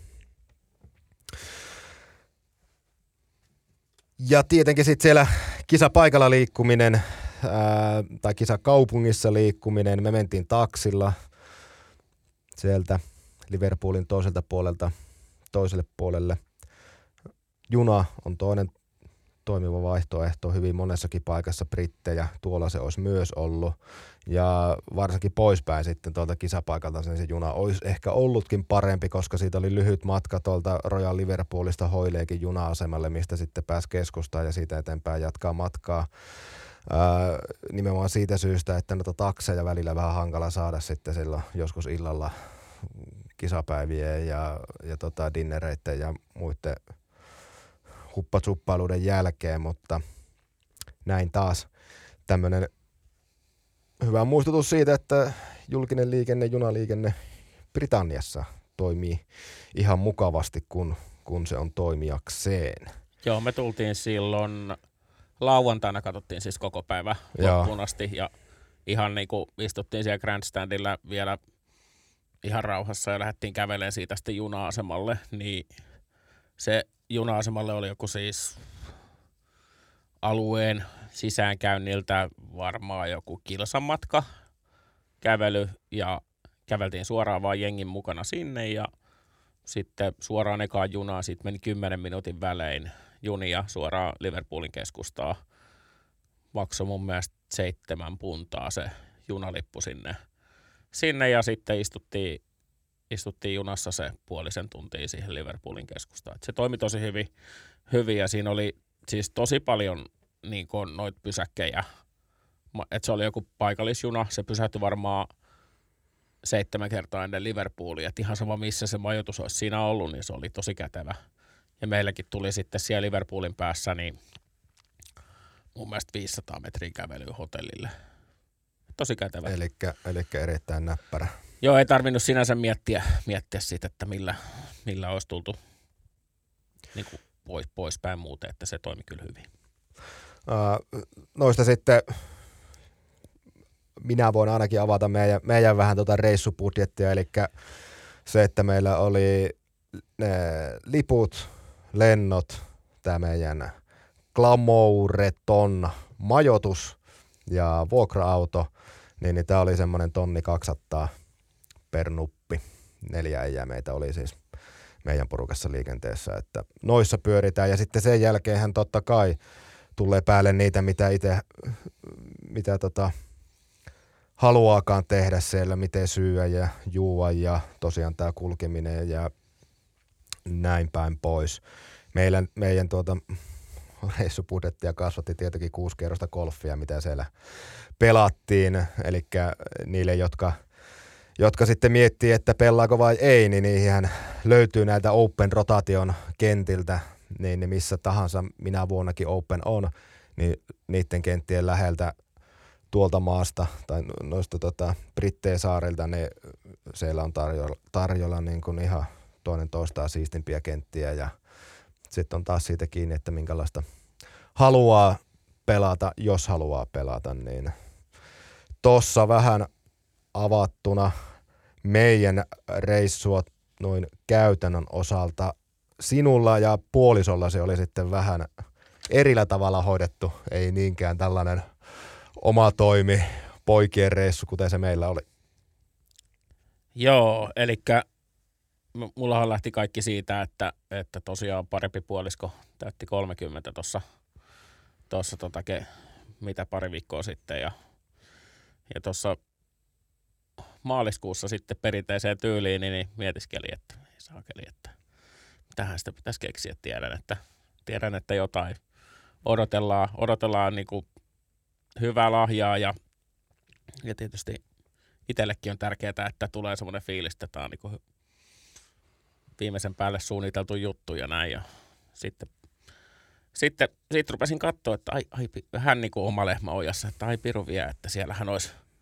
Ja tietenkin sitten siellä kisapaikalla liikkuminen ää, tai kisakaupungissa liikkuminen, me mentiin taksilla sieltä Liverpoolin toiselta puolelta toiselle puolelle. Juna on toinen toimiva vaihtoehto hyvin monessakin paikassa brittejä, tuolla se olisi myös ollut. Ja varsinkin poispäin sitten tuolta kisapaikalta niin se juna olisi ehkä ollutkin parempi, koska siitä oli lyhyt matka tuolta Royal Liverpoolista Hoyleykin juna-asemalle, mistä sitten pääsi keskustaan ja siitä eteenpäin jatkaa matkaa. Ää, nimenomaan siitä syystä, että noita takseja välillä vähän hankala saada sitten silloin joskus illalla kisapäivien ja, ja tota dinnereiden ja muiden huppatsuppailuiden jälkeen, mutta näin taas tämmöinen hyvä muistutus siitä, että julkinen liikenne, junaliikenne Britanniassa toimii ihan mukavasti, kun, kun se on toimijakseen. Joo, me tultiin silloin lauantaina, katsottiin siis koko päivä loppuun asti ja ihan niin kuin istuttiin siellä grandstandilla vielä ihan rauhassa ja lähdettiin kävelemään siitä sitten juna-asemalle, niin se juna-asemalle oli joku siis alueen sisäänkäynniltä varmaan joku kilsamatka kävely ja käveltiin suoraan vaan jengin mukana sinne ja sitten suoraan ekaan junaan, sitten meni kymmenen minuutin välein junia suoraan Liverpoolin keskustaan. Maksoi mun mielestä seitsemän puntaa se junalippu sinne, sinne ja sitten istuttiin Istuttiin junassa se puolisen tuntia siihen Liverpoolin keskustaan. Et se toimi tosi hyvin, hyvin ja siinä oli siis tosi paljon niin kuin noita pysäkkejä. Et se oli joku paikallisjuna, se pysähtyi varmaan seitsemän kertaa ennen Liverpoolia. Et ihan sama missä se majoitus olisi siinä ollut, niin se oli tosi kätevä. Ja meilläkin tuli sitten siellä Liverpoolin päässä niin mun mielestä viisisataa metriä kävelyä hotellille. Tosi kätevä. Elikkä, elikkä erittäin näppärä. Joo, ei tarvinnut sinänsä miettiä, miettiä siitä, että millä, millä olisi tultu niin kuin pois, poispäin muuten, että se toimi kyllä hyvin. Uh, noista sitten minä voin ainakin avata meidän, meidän vähän tuota reissubudjettia, eli se, että meillä oli ne liput, lennot, tämä meidän Glamoureton majoitus ja vuokra-auto, niin, niin tämä oli semmoinen tonni kaksisataa per nuppi. Neljä äijää meitä oli siis meidän porukassa liikenteessä, että noissa pyöritään ja sitten sen jälkeenhän totta kai tulee päälle niitä, mitä itse mitä tota, haluaakaan tehdä siellä, miten syyä ja juua ja tosiaan tämä kulkeminen ja näin päin pois. Meillä, meidän tuota, reissubudjettia kasvatti tietenkin kuusi kerrosta golfia, mitä siellä pelattiin, eli niille, jotka jotka sitten miettii, että pelaako vai ei, niin niihin löytyy näitä Open Rotation kentiltä, niin ne missä tahansa minä vuonnakin Open on, niin niiden kenttien läheltä tuolta maasta tai noista tota, Britteen saarilta, ne siellä on tarjolla, tarjolla niin kuin ihan toinen toistaan siistimpiä kenttiä ja sitten on taas siitä kiinni, että minkälaista haluaa pelata, jos haluaa pelata, niin tossa vähän avattuna meidän reissua noin käytännön osalta. Sinulla ja puolisolla se oli sitten vähän erillä tavalla hoidettu, ei niinkään tällainen oma toimi poikien reissu, kuten se meillä oli. Joo, eli mullahan lähti kaikki siitä, että, että tosiaan parempi puolisko täytti kolmekymmentä tuossa tossa tota, mitä pari viikkoa sitten ja, ja tuossa maaliskuussa sitten perinteiseen tyyliin, niin mietiskeli, että ei saakeli, että tähän sitä pitäisi keksiä. Tiedän, että, tiedän, että jotain odotellaan, odotellaan niin kuin hyvää lahjaa ja, ja tietysti itsellekin on tärkeää, että tulee semmoinen fiilis, että tämä on niin kuin viimeisen päälle suunniteltu juttu ja näin. Ja sitten, sitten, sitten rupesin katsoa, että ai, ai, vähän niin kuin oma lehmä ojassa, että ai piru vie, että siellähän olisi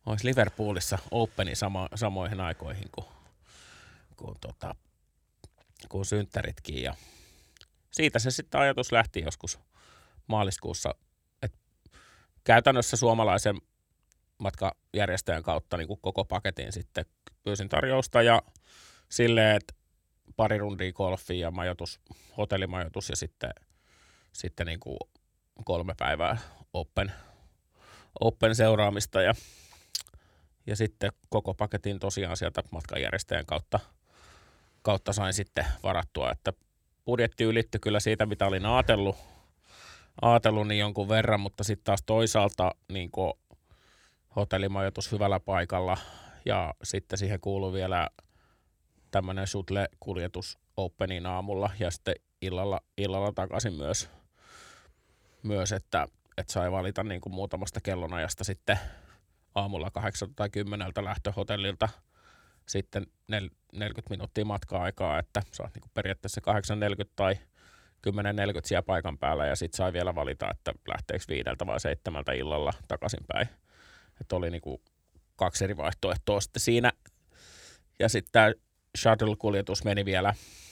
olisi Liverpoolissa Openi sama, samoihin aikoihin kuin, kuin, tota, kuin synttäritkin. Ja siitä se sitten ajatus lähti joskus maaliskuussa, että käytännössä suomalaisen matkajärjestäjän kautta niin kuin koko paketin sitten pyysin tarjousta ja silleen, että pari rundia golfia ja majoitus, hotellimajoitus ja sitten, sitten niin kuin kolme päivää open, open seuraamista ja, ja sitten koko paketin tosiaan sieltä matkanjärjestäjän kautta, kautta sain sitten varattua, että budjetti ylittyi kyllä siitä, mitä olin ajatellut, ajatellut niin jonkun verran, mutta sitten taas toisaalta niin kuin hotellimajoitus hyvällä paikalla ja sitten siihen kuului vielä tämmöinen shuttle-kuljetus Openin aamulla ja sitten illalla, illalla takaisin myös, myös että, että sai valita niin kuin muutamasta kellonajasta sitten aamulla kahdeksan tai kymmeneltä lähtöhotellilta sitten neljäkymmentä minuuttia matka-aikaa, että saat niin kuin periaatteessa kahdeksan neljäkymmentä tai kymmenen neljäkymmentä siellä paikan päällä ja sitten sai vielä valita, että lähteekö viideltä vai seitsemältä illalla takaisinpäin. Että oli niin kuin kaksi eri vaihtoehtoa sitten siinä ja sitten tämä shuttle-kuljetus meni vielä,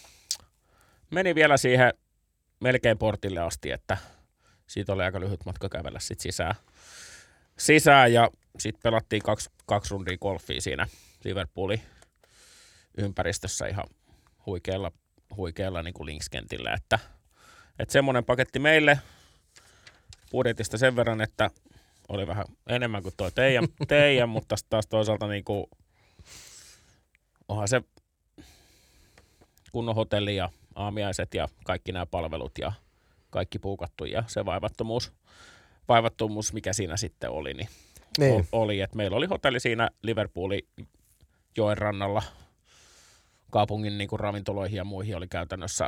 meni vielä siihen melkein portille asti, että siitä oli aika lyhyt matka kävellä sitten sisään. sisään ja sitten pelattiin kaksi, kaksi rundia golfia siinä Liverpoolin ympäristössä ihan huikealla, huikealla niin kuin linkskentillä, että, että semmoinen paketti meille budjetista sen verran, että oli vähän enemmän kuin tuo teidän, teidän mutta taas toisaalta niin kuin, onhan se kunnon hotelli ja aamiaiset ja kaikki nämä palvelut ja kaikki puukattu ja se vaivattomuus, vaivattomuus mikä siinä sitten oli, niin, niin. oli, että meillä oli hotelli siinä Liverpoolin joen rannalla, kaupungin niin kuin ravintoloihin ja muihin oli käytännössä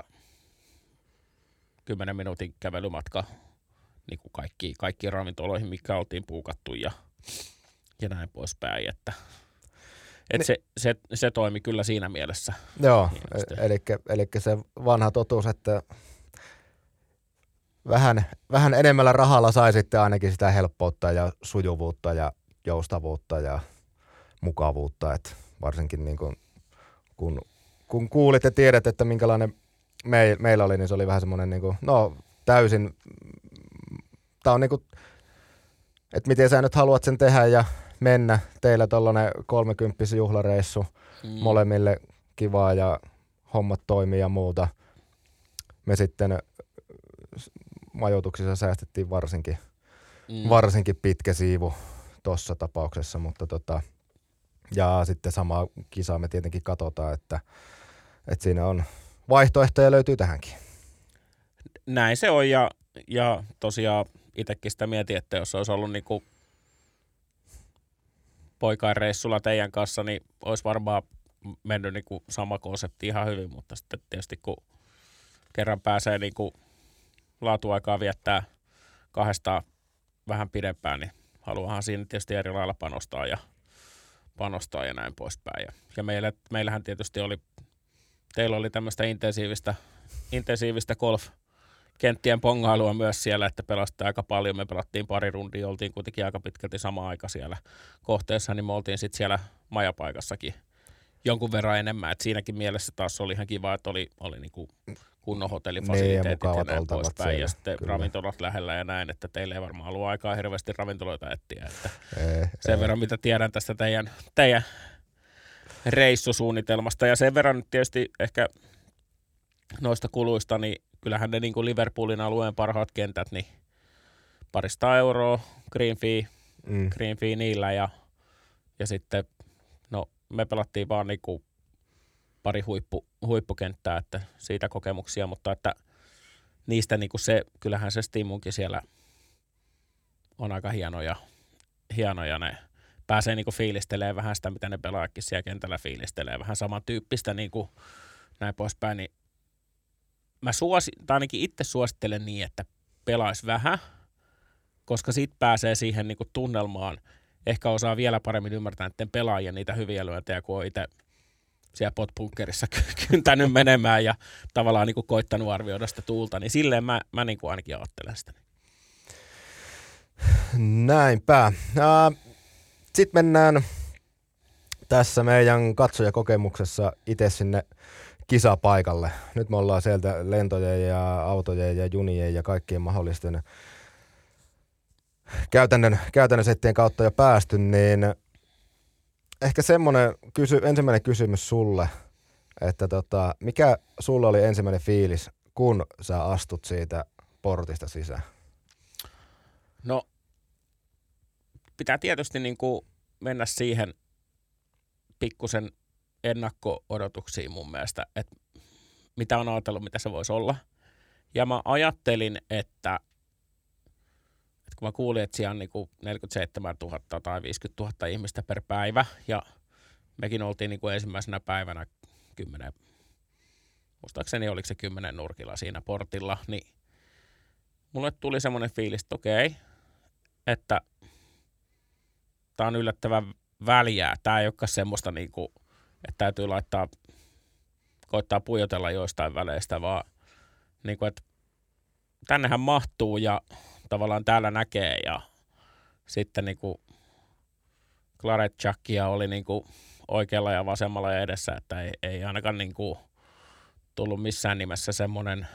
kymmenen minuutin kävelymatka niin kuin kaikki, kaikkiin ravintoloihin, mikä oltiin puukattu ja, ja näin poispäin, että Et se, se, se toimi kyllä siinä mielessä. Joo, eli se vanha totuus, että vähän, vähän enemmällä rahalla sai sitten ainakin sitä helppoutta ja sujuvuutta ja joustavuutta ja mukavuutta. Et varsinkin niin kun, kun, kun kuulit ja tiedät, että minkälainen me, meillä oli, niin se oli vähän semmoinen niin kuin, no täysin, tää on niin kuin, että miten sä nyt haluat sen tehdä ja mennä. Teillä tollainen kolmekymppis juhlareissu, mm. molemmille kivaa ja hommat toimii ja muuta. Me sitten majoituksissa säästettiin varsinkin, mm. varsinkin pitkä siivu tuossa tapauksessa, mutta tota, ja sitten samaa kisaa me tietenkin katsotaan, että, että siinä on vaihtoehtoja löytyy tähänkin. Näin se on ja, ja tosiaan itsekin sitä mietin, että jos olisi ollut niinku poikainreissulla teidän kanssa, niin olisi varmaan mennyt niinku sama konsepti ihan hyvin, mutta sitten tietysti kun kerran pääsee niinku laatuaikaa viettää kahdestaan vähän pidempään, niin haluahan siinä tietysti eri lailla panostaa ja, panostaa ja näin poispäin. Ja, ja meillä, meillähän tietysti oli, teillä oli tämmöistä intensiivistä, intensiivistä golf-kenttien pongailua myös siellä, että pelastiin aika paljon. Me pelattiin pari rundia, oltiin kuitenkin aika pitkälti sama aika siellä kohteessa, niin me oltiin sitten siellä majapaikassakin jonkun verran enemmän. Et siinäkin mielessä taas oli ihan kiva, että oli, oli niinku kunnon hotellifasiliteetit niin, ja näin poispäin. Ja sitten kyllä. Ravintolat lähellä ja näin, että teillä ei varmaan ollut aikaa hirveästi ravintoloita etsiä. Että ei, sen ei. verran, mitä tiedän tästä teidän, teidän reissusuunnitelmasta. Ja sen verran nyt tietysti ehkä noista kuluista, niin kyllähän ne niin kuin Liverpoolin alueen parhaat kentät, niin parista euroa green fee, mm. green fee niillä. Ja, ja sitten, no me pelattiin vaan niin kuin pari huippu, huippukenttää, että siitä kokemuksia, mutta että niistä niin kuin se, kyllähän se Steamunkin siellä on aika hienoja, hienoja ne pääsee niin kuin fiilistelemään vähän sitä, mitä ne pelaajakin siellä kentällä fiilistelee, vähän samantyyppistä niin kuin näin poispäin, niin mä suosi, tai ainakin itse suosittelen niin, että pelaisi vähän, koska sit pääsee siihen niin kuin tunnelmaan, ehkä osaa vielä paremmin ymmärtää näiden pelaajien niitä hyviä lyöntejä, kun on itse siellä potbunkerissa kyntänyt menemään ja tavallaan niin kuin koittanut arvioida sitä tuulta, niin silleen mä, mä niin kuin ainakin ajattelen sitä. Näinpä. Äh, Sitten mennään tässä meidän katsojakokemuksessa itse sinne kisapaikalle. Nyt me ollaan sieltä lentojen ja autojen ja junien ja kaikkien mahdollisten käytännön, käytännön settien kautta jo päästy, niin ehkä semmoinen kysy, ensimmäinen kysymys sulle, että tota, mikä sulla oli ensimmäinen fiilis, kun sä astut siitä portista sisään? No, pitää tietysti niin kuin mennä siihen pikkusen ennakko-odotuksiin mun mielestä, että mitä on ajatellut, mitä se voisi olla. Ja mä ajattelin, että, että kun mä kuulin, että siellä on niin kuin neljäkymmentäseitsemäntuhatta tai viisikymmentätuhatta ihmistä per päivä, ja mekin oltiin niin kuin ensimmäisenä päivänä kymmenen, muistaakseni oliko se kymmenen nurkilla siinä portilla, niin mulle tuli semmoinen fiilis, että okei, että tää on yllättävän väliä. Tää ei olekaan semmoista, niin kuin, että täytyy laittaa, koittaa pujotella joistain väleistä, vaan niin kuin, että tännehän mahtuu ja tavallaan täällä näkee. Ja sitten niin kuin Claret Jackia oli niin kuin oikealla ja vasemmalla ja edessä, että ei, ei ainakaan niin kuin tullut missään nimessä semmoinen,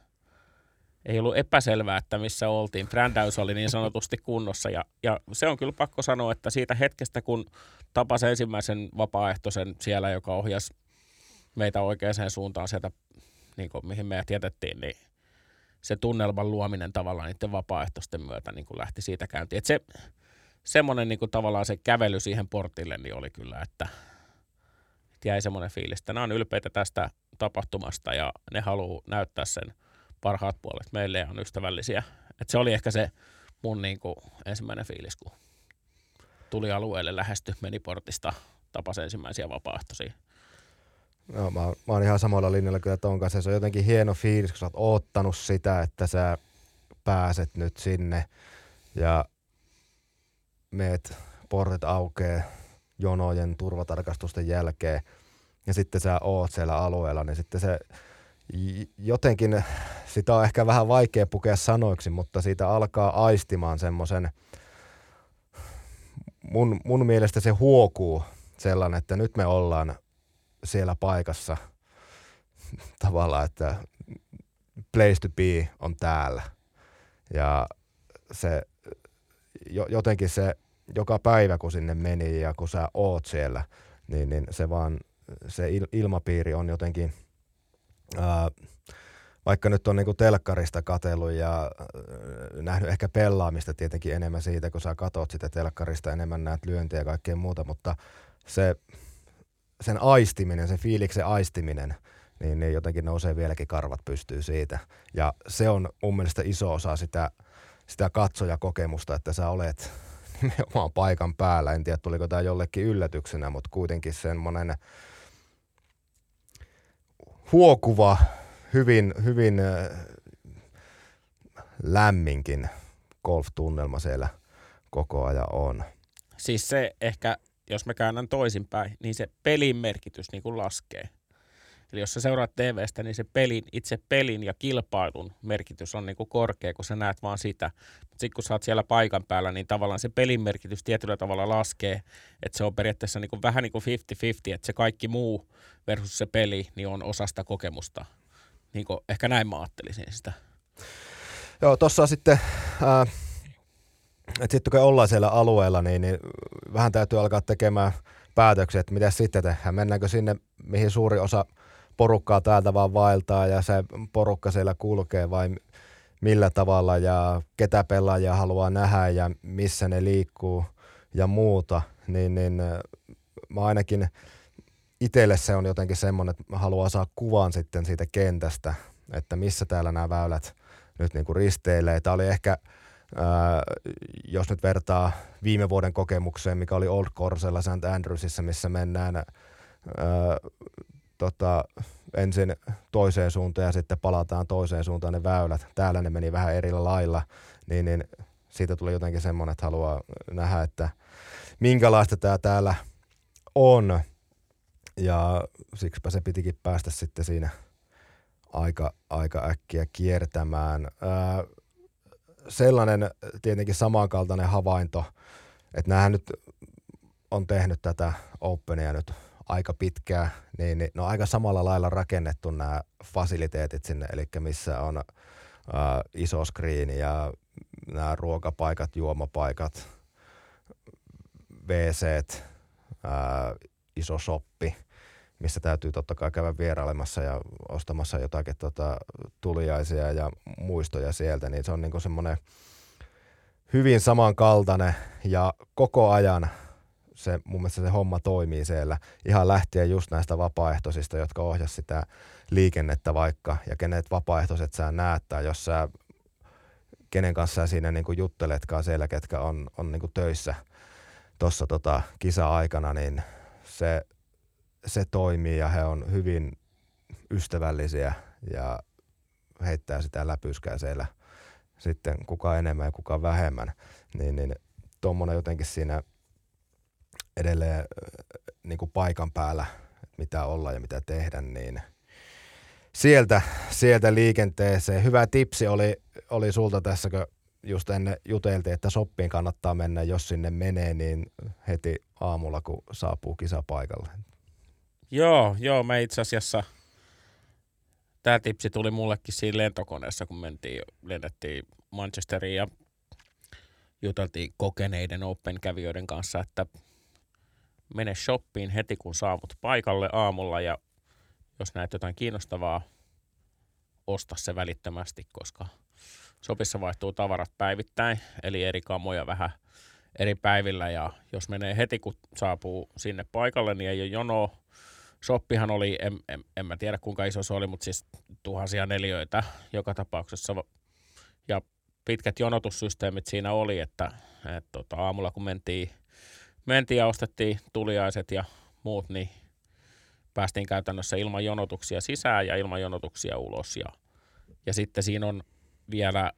ei ollut epäselvää, että missä oltiin. Brändäys oli niin sanotusti kunnossa ja, ja se on kyllä pakko sanoa, että siitä hetkestä, kun tapasi ensimmäisen vapaaehtoisen siellä, joka ohjasi meitä oikeaan suuntaan sieltä, niin kuin, mihin meidät jätettiin, niin se tunnelman luominen tavallaan niiden vapaaehtoisten myötä niin kuin lähti siitä käyntiin. Et se, semmoinen niin kuin tavallaan se kävely siihen portille niin oli kyllä, että jäi semmoinen fiilis, että nämä on ylpeitä tästä tapahtumasta ja ne haluaa näyttää sen parhaat puolet meille ja on ystävällisiä. Et se oli ehkä se mun niin kuin ensimmäinen fiilis, kun tuli alueelle, lähesty, meni portista, tapasi ensimmäisiä vapaaehtoisia. No, mä, mä oon ihan samalla linjalla kyllä ton kanssa. Se on jotenkin hieno fiilis, kun sä oot oottanut sitä, että sä pääset nyt sinne ja meet, portit aukee jonojen turvatarkastusten jälkeen ja sitten sä oot siellä alueella, niin sitten se jotenkin, sitä on ehkä vähän vaikea pukea sanoiksi, mutta siitä alkaa aistimaan semmoisen, mun, mun mielestä se huokuu sellainen, että nyt me ollaan siellä paikassa tavallaan, että place to be on täällä. Ja se jotenkin se joka päivä, kun sinne meni ja kun sä oot siellä, niin, niin se vaan, se il, ilmapiiri on jotenkin, ää, vaikka nyt on niinku telkkarista katsellut ja ää, nähnyt ehkä pelaamista tietenkin enemmän siitä, kun sä katot sitä telkkarista, enemmän näet lyöntiä ja kaikkea muuta, mutta se, sen aistiminen, sen fiiliksen aistiminen, niin, niin jotenkin nousee vieläkin karvat pystyy siitä. Ja se on mun mielestä iso osa sitä, sitä katsojakokemusta, että sä olet nimenomaan paikan päällä. En tiedä, tuliko tää jollekin yllätyksenä, mutta kuitenkin semmoinen huokuva, hyvin, hyvin lämminkin golf-tunnelma siellä koko ajan on. Siis se ehkä, jos mä käännän toisinpäin, niin se pelin merkitys niin kuin laskee. Eli jos sä seuraat T V:stä, niin se pelin, itse pelin ja kilpailun merkitys on niin kuin korkea, kun sä näet vaan sitä. Mutta sitten kun sä oot siellä paikan päällä, niin tavallaan se pelin merkitys tietyllä tavalla laskee. Että se on periaatteessa niin kuin, vähän niin kuin viisikymmentä viisikymmentä, että se kaikki muu versus se peli niin on osa sitä kokemusta. Niin kuin, ehkä näin mä ajattelisin sitä. Joo, tossa on sitten, ää, että sitten kun ollaan siellä alueella, niin, niin vähän täytyy alkaa tekemään päätöksiä, että mitä sitten tehdään. Mennäänkö sinne, mihin suuri osa porukkaa täältä vaan vaeltaa ja se porukka siellä kulkee vai millä tavalla ja ketä pelaajia haluaa nähdä ja missä ne liikkuu ja muuta, niin, niin mä ainakin itselle se on jotenkin semmoinen, että mä haluan saada kuvan sitten siitä kentästä, että missä täällä nämä väylät nyt niin kuin risteilee. Tämä oli ehkä, ää, jos nyt vertaa viime vuoden kokemukseen, mikä oli Old Coursella Saint Andrewsissa, missä mennään ää, Tota, ensin toiseen suuntaan ja sitten palataan toiseen suuntaan ne väylät. Täällä ne meni vähän eri lailla, niin, niin siitä tuli jotenkin semmoinen, että haluaa nähdä, että minkälaista tämä täällä on. Ja siksipä se pitikin päästä sitten siinä aika, aika äkkiä kiertämään. Ää, sellainen tietenkin samankaltainen havainto, että näähän nyt on tehnyt tätä Openia nyt aika pitkään, niin, niin ne on aika samalla lailla rakennettu nämä fasiliteetit sinne, eli missä on ää, iso screeni ja nämä ruokapaikat, juomapaikat, wc:t, ää, iso shoppi, missä täytyy totta kai käydä vierailemassa ja ostamassa jotakin tota, tuliaisia ja muistoja sieltä, niin se on niinku semmoinen hyvin samankaltainen ja koko ajan se, mun mielestä se homma toimii siellä. Ihan lähtien just näistä vapaaehtoisista, jotka ohjasi sitä liikennettä vaikka, ja kenet vapaaehtoiset sä näet, tai jos sä, kenen kanssa sä siinä niinku jutteletkaan siellä, ketkä on, on niinku töissä tuossa tota kisa-aikana, niin se, se toimii ja he on hyvin ystävällisiä ja heittää sitä läpyskää siellä sitten kuka enemmän ja kuka vähemmän, niin, niin tuommoinen jotenkin siinä edelleen niin kuin paikan päällä, mitä olla ja mitä tehdä, niin sieltä, sieltä liikenteeseen. Hyvä tipsi oli, oli sulta tässä, kun just ennen juteltiin, että shoppiin kannattaa mennä, jos sinne menee, niin heti aamulla, kun saapuu kisapaikalle. Joo, joo, me itse asiassa, tämä tipsi tuli mullekin siinä lentokoneessa, kun mentiin, lennettiin Manchesteriin ja juteltiin kokeneiden Open-kävijöiden kanssa, että mene shoppiin heti, kun saavut paikalle aamulla ja jos näet jotain kiinnostavaa, osta se välittömästi, koska shopissa vaihtuu tavarat päivittäin, eli eri kamoja vähän eri päivillä ja jos menee heti, kun saapuu sinne paikalle, niin ei ole jonoa. Shoppihan oli, en, en, en mä tiedä kuinka iso se oli, mutta siis tuhansia neliöitä joka tapauksessa ja pitkät jonotussysteemit siinä oli, että et, tota, aamulla kun mentiin, mentiin ja ostettiin tuliaiset ja muut, niin päästiin käytännössä ilman jonotuksia sisään ja ilman jonotuksia ulos. Ja, ja sitten siinä on vielä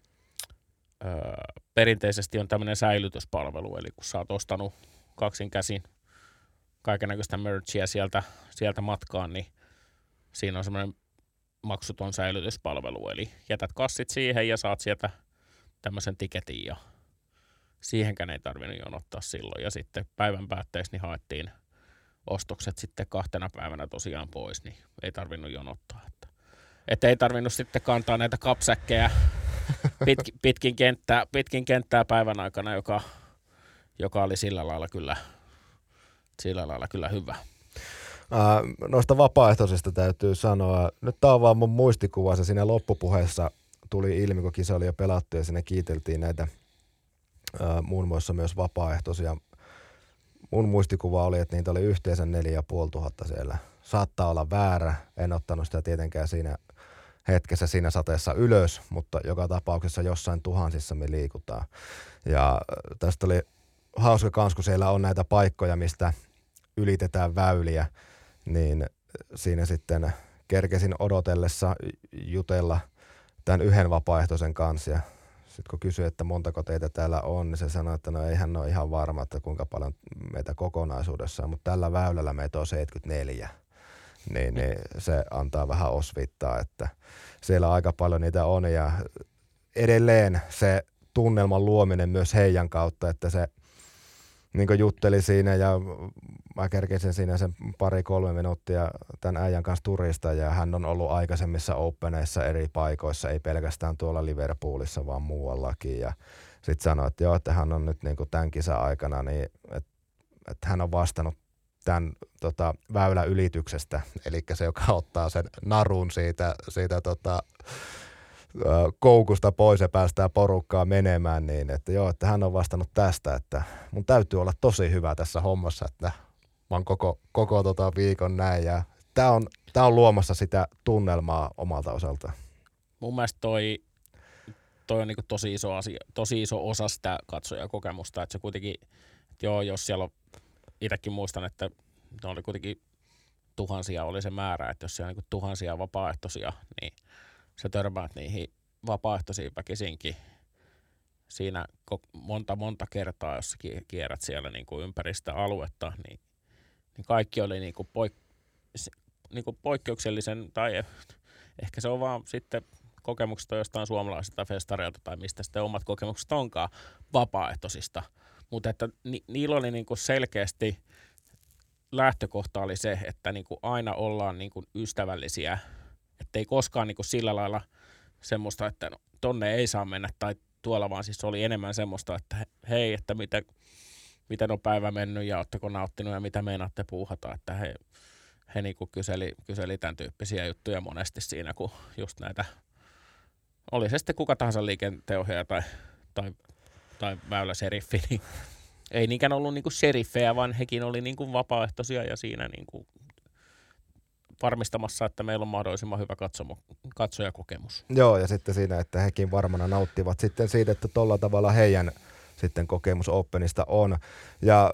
ö, perinteisesti on tämmöinen säilytyspalvelu, eli kun sä oot ostanut kaksin käsin kaikennäköistä merchia sieltä, sieltä matkaan, niin siinä on semmoinen maksuton säilytyspalvelu, eli jätät kassit siihen ja saat sieltä tämmöisen tiketin ja siihenkään ei tarvinnut jonottaa silloin. Ja sitten päivän päätteeksi niin haettiin ostokset sitten kahtena päivänä tosiaan pois, niin ei tarvinnut jonottaa. Että, että ei tarvinnut sitten kantaa näitä kapsäkkejä pitkin, pitkin, kenttää, pitkin kenttää päivän aikana, joka, joka oli sillä lailla kyllä, sillä lailla kyllä hyvä. Ää, noista vapaaehtoisista täytyy sanoa, nyt tää on vaan mun muistikuva, se siinä loppupuheessa tuli ilmi, kun kisa oli jo pelattu ja sinne kiiteltiin näitä ää, muun muassa myös vapaaehtoisia. Mun muistikuva oli, että niitä oli yhteensä neljä ja puoli tuhatta siellä. Saattaa olla väärä, en ottanut sitä tietenkään siinä hetkessä siinä sateessa ylös, mutta joka tapauksessa jossain tuhansissa me liikutaan. Ja tästä oli hauska kans, kun siellä on näitä paikkoja, mistä ylitetään väyliä, niin siinä sitten kerkesin odotellessa jutella tämän yhden vapaaehtoisen kanssa. Ja sitten kun kysyi, että montako teitä täällä on, niin se sanoi, että no eihän ole ihan varma, että kuinka paljon meitä kokonaisuudessaan, mutta tällä väylällä meitä on seitsemänkymmentäneljä. Niin, niin se antaa vähän osvittaa, että siellä aika paljon niitä on ja edelleen se tunnelman luominen myös heidän kautta, että se niin kuin jutteli siinä ja mä kerkesin siinä sen pari-kolme minuuttia tämän äijän kanssa turista ja hän on ollut aikaisemmissa openeissa eri paikoissa, ei pelkästään tuolla Liverpoolissa, vaan muuallakin. Ja sitten sanoi, että joo, että hän on nyt niin kuin tämän kisan aikana, niin että, että hän on vastannut tämän tota, väyläylityksestä, eli se, joka ottaa sen narun siitä, siitä tota, koukusta pois ja päästään porukkaa menemään, niin että joo, että hän on vastannut tästä, että mun täytyy olla tosi hyvä tässä hommassa, että mä oon koko, koko tota viikon näin ja tää on, tää on luomassa sitä tunnelmaa omalta osalta. Mun mielestä toi, toi on niinku tosi iso asia, tosi iso osa sitä katsojakokemusta, että se kuitenkin, että joo, jos siellä on, itsekin muistan, että ne oli kuitenkin tuhansia oli se määrä, että jos siellä on niinku tuhansia vapaaehtoisia, niin sä törmäät niihin vapaaehtoisiin väkisinkin siinä monta monta kertaa, jos kierrät siellä niin kuin ympäri sitä aluetta, niin, niin kaikki oli niin kuin poik, niin kuin poikkeuksellisen, tai ehkä se on vaan sitten kokemuksesta jostain suomalaisilta festareilta tai mistä sitten omat kokemukset onkaan vapaaehtoisista. mutta että ni, niillä oli niinku selkeästi lähtökohta oli se, että niinku aina ollaan niinku ystävällisiä, ettei koskaan niinku sillä lailla semmoista, että no, tonne ei saa mennä tai tuolla, vaan siis oli enemmän semmoista, että hei, että miten, miten on päivä mennyt ja ootteko nauttinut ja mitä meinaatte puuhata, että he, he niinku kyseli, kyseli tämän tyyppisiä juttuja monesti siinä, kun just näitä, oli se sitten kuka tahansa liikenteenohjaaja tai, tai, tai väyläseriffi, niin ei niinkään ollut niinku sheriffejä, vaan hekin oli niinku vapaaehtoisia ja siinä niinku varmistamassa, että meillä on mahdollisimman hyvä katsomo, katsojakokemus. Joo, ja sitten siinä, että hekin varmana nauttivat sitten siitä, että tolla tavalla heidän sitten kokemus Openista on. Ja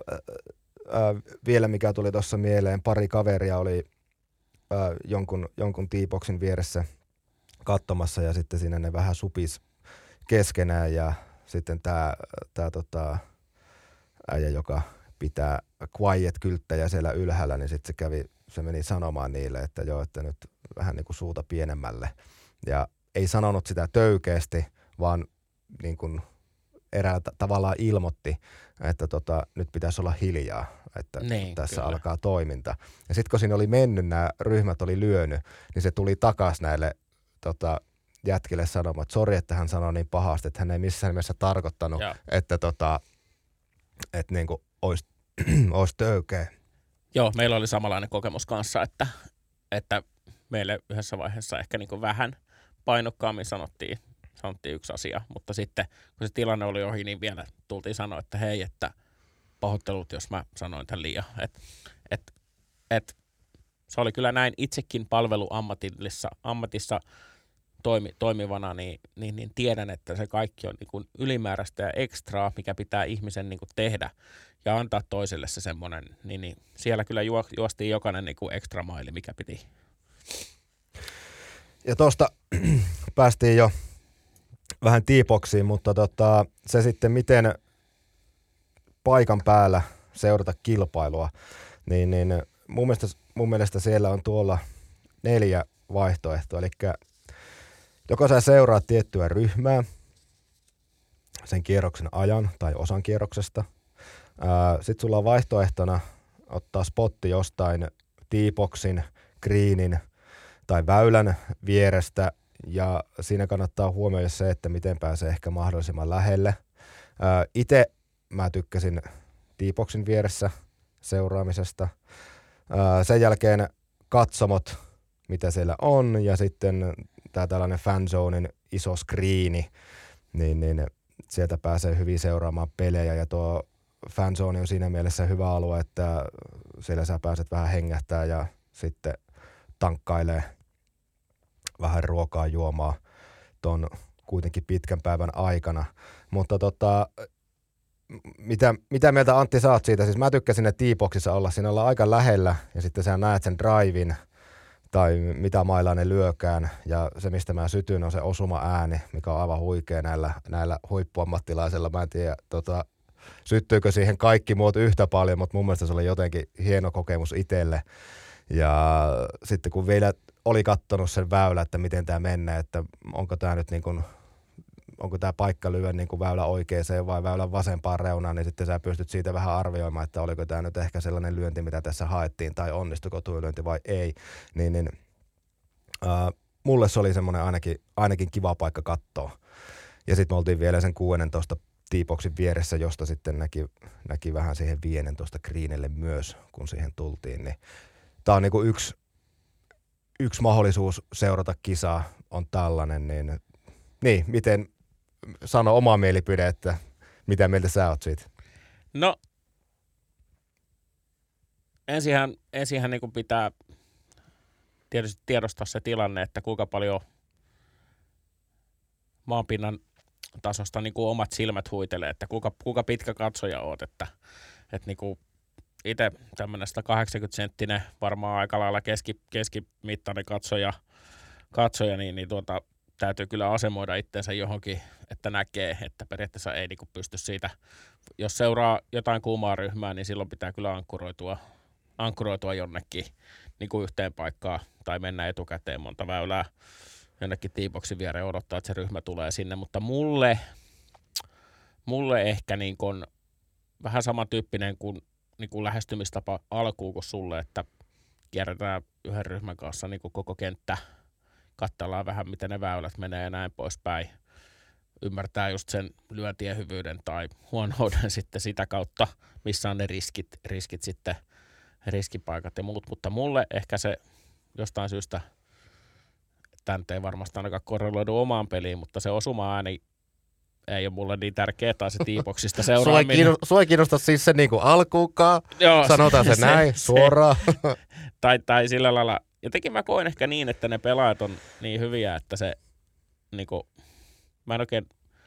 äh, vielä mikä tuli tuossa mieleen, pari kaveria oli äh, jonkun, jonkun T-boxin vieressä katsomassa ja sitten siinä ne vähän supis keskenään ja sitten tämä tää, tota, äijä, joka pitää quiet-kylttäjä siellä ylhäällä, niin sitten se kävi, se meni sanomaan niille, että joo, että nyt vähän niin kuin suuta pienemmälle. Ja ei sanonut sitä töykeästi, vaan niin kuin eräällä t- tavallaan ilmoitti, että tota, nyt pitäisi olla hiljaa, että niin, tässä kyllä. alkaa toiminta. Ja sitten kun siinä oli mennyt, nämä ryhmät oli lyönyt, niin se tuli takaisin näille tota, jätkille sanomaan, että sori, että hän sanoi niin pahasti, että hän ei missään nimessä tarkoittanut, ja. että tota, että niin kuin olisi, olisi töykeä. Joo, meillä oli samanlainen kokemus kanssa, että, että meille yhdessä vaiheessa ehkä niin kuin vähän painokkaammin sanottiin, sanottiin yksi asia, mutta sitten kun se tilanne oli ohi, niin vielä tultiin sanoa, että hei, että pahoittelut, jos mä sanoin tämän liian. Et, et, et, se oli kyllä näin itsekin palveluammatissa ammatissa toimi, toimivana, niin, niin, niin tiedän, että se kaikki on niin kuin ylimääräistä ja ekstraa, mikä pitää ihmisen niin kuin tehdä ja antaa toiselle se semmoinen, niin, niin siellä kyllä juostiin jokainen niin kuin ekstra maili, mikä piti. Ja tuosta päästiin jo vähän T-boxiin, mutta tota, se sitten miten paikan päällä seurata kilpailua, niin, niin mun, mielestä, mun mielestä siellä on tuolla neljä vaihtoehtoa, eli joko sä seuraat tiettyä ryhmää sen kierroksen ajan tai osan kierroksesta. Sitten sulla on vaihtoehtona ottaa spotti jostain T-boxin, greenin tai väylän vierestä ja siinä kannattaa huomioida se, että miten pääsee ehkä mahdollisimman lähelle. Itse mä tykkäsin T-boxin vieressä seuraamisesta. Sen jälkeen katsomot, mitä siellä on ja sitten tää tällainen fanzonein iso screeni, niin, niin sieltä pääsee hyvin seuraamaan pelejä ja tuo fanzone on siinä mielessä hyvä alue, että siellä sä pääset vähän hengähtää ja sitten tankkailee vähän ruokaa juomaa ton kuitenkin pitkän päivän aikana. Mutta tota, mitä, mitä mieltä Antti saat siitä? Siis mä tykkäsin ne T-boxissa olla, siinä ollaan aika lähellä ja sitten sä näet sen drivein tai mitä mailaa ne lyökään ja se mistä mä sytyn on se osuma ääni, mikä on aivan huikea näillä, näillä huippuammattilaisilla. Mä en tiedä, tota, syttyykö siihen kaikki muut yhtä paljon, mutta mun mielestä se oli jotenkin hieno kokemus itselle. Ja sitten kun vielä oli kattonut sen väylä, että miten tämä menee, että onko tämä nyt niin kuin, onko tämä paikka lyö niin kuin väylä oikeeseen vai väylän vasempaan reunaan, niin sitten sä pystyt siitä vähän arvioimaan, että oliko tämä nyt ehkä sellainen lyönti, mitä tässä haettiin, tai onnistuiko tuo lyönti vai ei. Niin, niin, äh, mulle se oli semmoinen ainakin, ainakin kiva paikka katsoa. Ja sitten me oltiin vielä sen kuusitoista T-boxin vieressä, josta sitten näki, näki vähän siihen viisitoista greenille myös, kun siihen tultiin. Niin tämä on niinku yksi, yksi mahdollisuus seurata kisaa, on tällainen, niin, niin miten sano oma mielipide, että mitä mieltä sä oot siitä? No, ensinhän, ensinhän niin kuin pitää tietysti tiedostaa se tilanne, että kuinka paljon maanpinnan tasosta niin kuin omat silmät huitelee, että kuinka, kuinka pitkä katsoja oot, että, että niin kuin itse tämmöinen sata kahdeksankymmentä senttinen, varmaan aika lailla keski, keskimittainen katsoja, katsoja niin, niin tuota, täytyy kyllä asemoida itsensä johonkin, että näkee, että periaatteessa ei niin kuin pysty siitä, jos seuraa jotain kuumaa ryhmää, niin silloin pitää kyllä ankkuroitua, ankkuroitua jonnekin niin kuin yhteen paikkaan tai mennä etukäteen monta väylää jonnekin T-boxin viereen odottaa, että se ryhmä tulee sinne, mutta mulle, mulle ehkä niin kuin vähän samantyyppinen kuin, niin kuin lähestymistapa alkuun kuin sulle, että kierretään yhden ryhmän kanssa niin kuin koko kenttä, katsellaan vähän, miten ne väylät menee ja näin poispäin. Ymmärtää just sen lyöntien hyvyyden tai huonouden sitten sitä kautta, missä on ne riskit, riskit sitten, riskipaikat ja muut. Mutta mulle ehkä se jostain syystä, tämän ei varmasti ainakaan korreloidu omaan peliin, mutta se osuma-ääni ei ole mulle niin tärkeä, tai se T-boxista seuraaminen. Sua ei kiinnosta siis se niinku alkuukaan, joo, sanotaan se, se näin, se, suoraan. tai, tai sillä lailla, jotenkin mä koen ehkä niin, että ne pelaajat on niin hyviä, että se, niinku, mä en oikein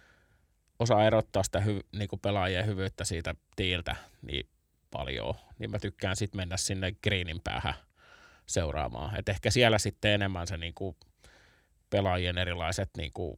osaa erottaa sitä hy, niinku pelaajien hyvyyttä siitä tiiltä niin paljon, niin mä tykkään sitten mennä sinne greenin päähän seuraamaan. Et ehkä siellä sitten enemmän se niinku pelaajien erilaiset niinku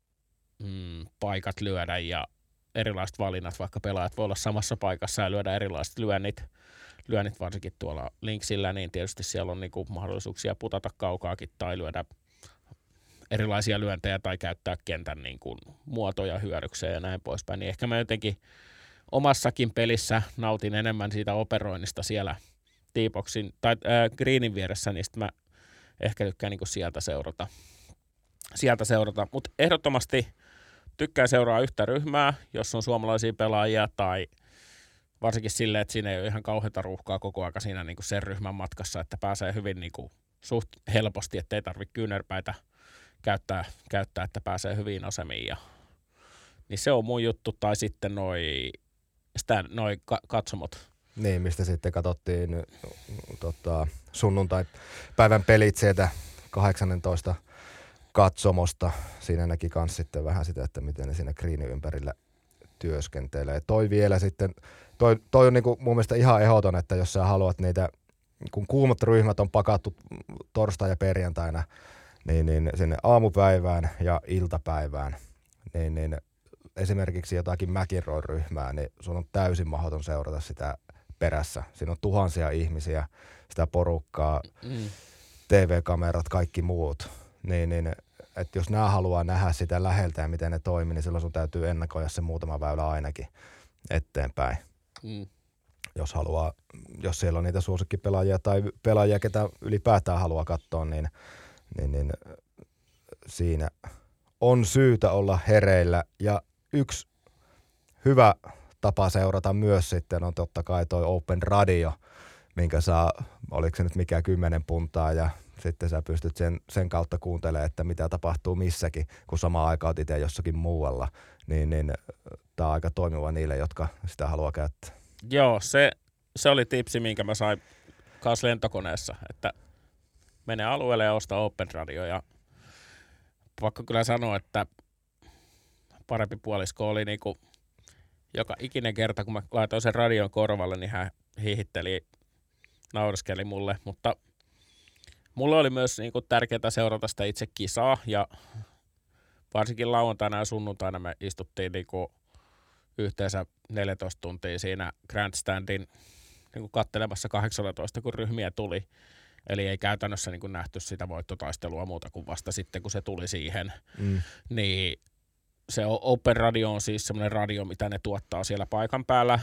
Mm, paikat lyödä ja erilaiset valinnat, vaikka pelaajat voi olla samassa paikassa ja lyödä erilaiset lyönnit, lyönnit varsinkin tuolla linksillä, niin tietysti siellä on niinku mahdollisuuksia putata kaukaakin tai lyödä erilaisia lyöntejä tai käyttää kentän niinku muotoja hyödykseen ja näin poispäin. Niin ehkä mä jotenkin omassakin pelissä nautin enemmän siitä operoinnista siellä T-boxin tai äh, greenin vieressä, niin sitten mä ehkä tykkään niinku sieltä seurata. Sieltä seurata, mutta ehdottomasti tykkään seuraa yhtä ryhmää, jos on suomalaisia pelaajia tai varsinkin silleen, että siinä ei ole ihan kauheata ruuhkaa koko aika siinä niin kuin sen ryhmän matkassa, että pääsee hyvin niin kuin suht helposti, ettei tarvitse kyynärpäitä käyttää, käyttää, että pääsee hyviin asemiin. Ja, niin se on mun juttu, tai sitten noi, sitä, noi ka- katsomot. Niin, mistä sitten katsottiin tota, sunnuntai-päivän pelit sieltä kahdeksantoista katsomosta. Siinä näki kans sitten vähän sitä, että miten ne siinä greenin ympärillä työskentelee. Toi vielä sitten, toi, toi on niinku mun mielestä ihan ehdoton, että jos sä haluat niitä, kun kuumat ryhmät on pakattu torstai- ja perjantaina, niin, niin sinne aamupäivään ja iltapäivään, niin, niin esimerkiksi jotakin McInroy-ryhmää, niin sun on täysin mahdoton seurata sitä perässä. Siinä on tuhansia ihmisiä, sitä porukkaa, mm. T V-kamerat, kaikki muut. Niin, niin, että jos nämä haluaa nähdä sitä läheltä ja miten ne toimii, niin silloin sun täytyy ennakoida se muutama väylä ainakin eteenpäin. Mm. Jos haluaa, jos siellä on niitä suosikkipelaajia tai pelaajia, ketä ylipäätään haluaa katsoa, niin, niin, niin siinä on syytä olla hereillä. Ja yksi hyvä tapa seurata myös sitten on totta kai toi Open Radio, minkä saa, oliko se nyt mikä kymmenen puntaa ja sitten sä pystyt sen, sen kautta kuuntelemaan, että mitä tapahtuu missäkin, kun samaan aikaan oot itse jossakin muualla, niin, niin tää on aika toimiva niille, jotka sitä haluaa käyttää. Joo, se, se oli tipsi, minkä mä sain kanssa lentokoneessa, että mene alueelle ja osta Open Radio, ja pakko kyllä sanoa, että parempi puolisko oli niinku joka ikinen kerta, kun mä laitoin sen radion korvalle, niin hän hiihitteli, naureskeli mulle, mutta mulle oli myös niinku tärkeää seurata sitä itse kisaa, ja varsinkin lauantaina ja sunnuntaina me istuttiin niinku yhteensä neljätoista tuntia siinä Grandstandin niinku kattelemassa kahdeksantoista, kun ryhmiä tuli. Eli ei käytännössä niinku nähty sitä voittotaistelua muuta kuin vasta sitten, kun se tuli siihen. Mm. Niin se Open Radio on siis semmoinen radio, mitä ne tuottaa siellä paikan päällä.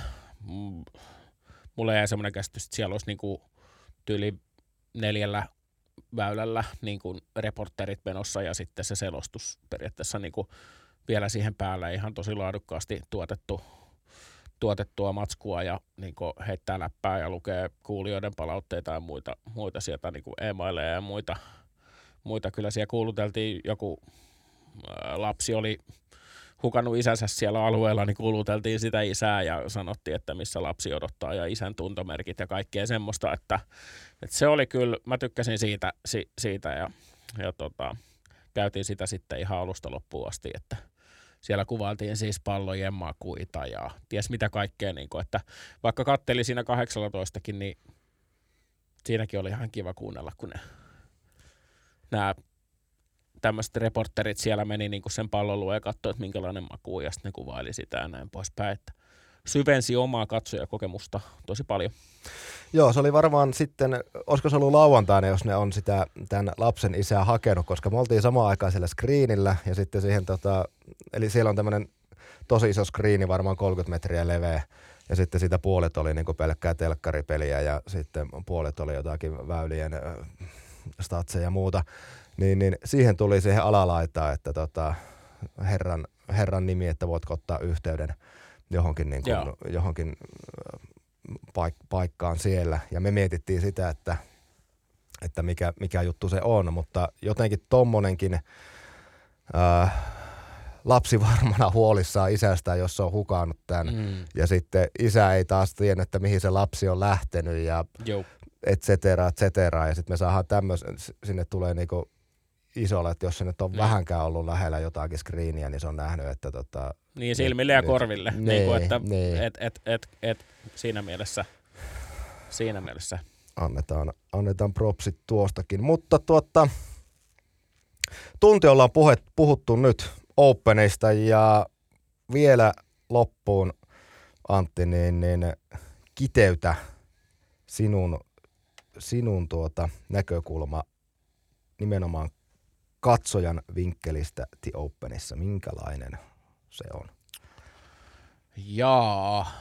Mulle jäi semmoinen käsitys, että siellä olisi niinku tyyli neljällä väylällä niin kuin reporterit menossa ja sitten se selostus periaatteessa niin kuin vielä siihen päälle ihan tosi laadukkaasti tuotettu, tuotettua matskua ja niin kuin heittää läppää ja lukee kuulijoiden palautteita ja muita, muita sieltä niin kuin e-maileja ja muita, muita. Kyllä siellä kuuluteltiin, joku ää, lapsi oli hukannut isänsä siellä alueella, niin kuuluteltiin sitä isää ja sanottiin, että missä lapsi odottaa ja isän tuntomerkit ja kaikkea semmoista, että, että se oli kyllä, mä tykkäsin siitä, si, siitä ja, ja tota, käytiin sitä sitten ihan alusta loppuun asti, että siellä kuvailtiin siis pallojen makuita ja ties mitä kaikkea, niin kuin, että vaikka katteli siinä kahdeksantoistakin, niin siinäkin oli ihan kiva kuunnella, kun ne, nämä tämmöiset reporterit siellä meni niin kuin sen pallon luo ja katsoi, että minkälainen maku, ja sitten ne kuvaili sitä ja näin poispäin. Että syvensi omaa katsojakokemusta tosi paljon. Joo, se oli varmaan sitten, olisiko se ollut lauantaina, jos ne on sitä tämän lapsen isää hakenut, koska me oltiin samaan aikaan siellä screenillä, ja sitten siihen, tota, eli siellä on tämmöinen tosi iso screeni, varmaan kolmekymmentä metriä leveä, Ja sitten siitä puolet oli niin kuin pelkkää telkkaripeliä ja sitten puolet oli jotakin väylien statseja ja muuta. Niin, niin siihen tuli siihen alalaitaan, että tota, herran, herran nimi, että voitko ottaa yhteyden johonkin, niin kuin, johonkin paik- paikkaan siellä. Ja me mietittiin sitä, että, että mikä, mikä juttu se on, mutta jotenkin tommonenkin äh, lapsi varmana huolissaan isästään, jos se on hukannut tämän. Mm. Ja sitten isä ei taas tiedä, että mihin se lapsi on lähtenyt ja Jou. et cetera, et cetera. Ja sitten me saadaan tämmöisen, sinne tulee niinku isolle, että jos se nyt on mm. vähänkään ollut lähellä jotakin screeniä, niin se on nähnyt, että tota... Niin silmille ja korville. Niin, niin kuin, että niin. Et, et, et, et, siinä mielessä, siinä mielessä. Annetaan, annetaan propsit tuostakin. Mutta tuota, tunti ollaan puhe, puhuttu nyt Openista ja vielä loppuun, Antti, niin, niin kiteytä sinun, sinun tuota näkökulma nimenomaan katsojan vinkkelistä The Openissa. Minkälainen se on? Jaa.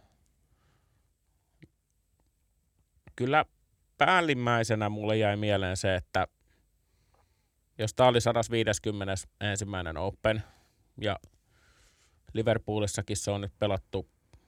Kyllä päällimmäisenä mulle jäi mieleen se, että jos tämä oli sata viisikymmentäyksi Open ja Liverpoolissakin se on nyt pelattu,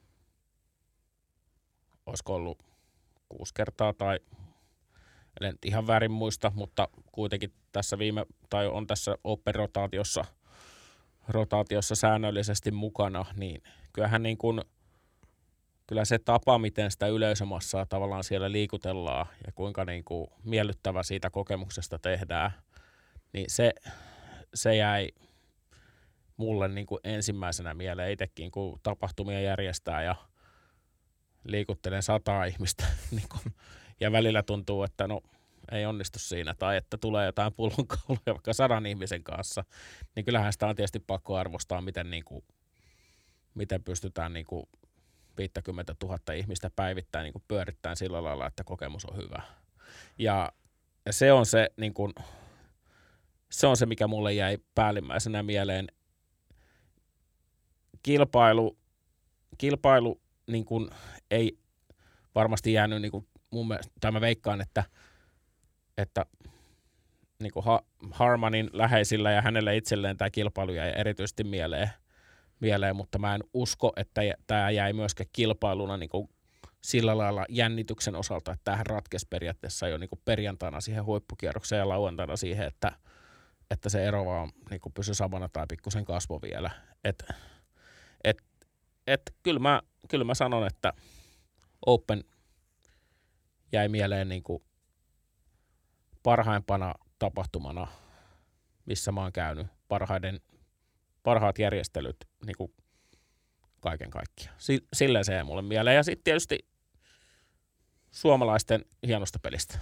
olisiko ollut kuusi kertaa tai en ihan väärin muista, mutta kuitenkin tässä viime, tai on tässä Open-rotaatiossa rotaatiossa säännöllisesti mukana, niin kyllähän niin kuin, kyllä se tapa, miten sitä yleisömassaa tavallaan siellä liikutellaan ja kuinka niin kuin miellyttävä siitä kokemuksesta tehdään, niin se, se jäi mulle niin kuin ensimmäisenä mieleen itsekin, kun tapahtumia järjestää ja liikuttelen sataa ihmistä niin kuin, ja välillä tuntuu, että no ei onnistu siinä tai että tulee jotain pullonkauluja vaikka sadan ihmisen kanssa, niin kyllähän sitä on tietysti pakko arvostaa, miten, niin kuin, miten pystytään niin kuin viisikymmentätuhatta ihmistä päivittäin niin kuin pyörittämään sillä lailla, että kokemus on hyvä. Ja, ja se on se, niin kuin, se on se, mikä mulle jäi päällimmäisenä mieleen. Kilpailu, kilpailu niin kuin, ei varmasti jäänyt, niin kuin mun mielestä, tai mä veikkaan, että, että niin kuin ha- Harmanin läheisillä ja hänelle itselleen tämä kilpailu jäi erityisesti mieleen, mieleen, mutta mä en usko, että tämä jäi myöskään kilpailuna niin kuin sillä lailla jännityksen osalta, että tämähän ratkesi periaatteessa jo niin kuin perjantaina siihen huippukierrokseen ja lauantaina siihen, että, että se ero vaan niin kuin pysyi samana tai pikkusen kasvoi vielä. Et, et, et, kyllä, mä, kyllä mä sanon, että Open jäi mieleen niin kuin parhaimpana tapahtumana, missä mä oon käynyt, parhaiden, parhaat järjestelyt niin kuin kaiken kaikkiaan. Silleen se jäi mulle mieleen. Ja sitten tietysti suomalaisten hienosta pelistä.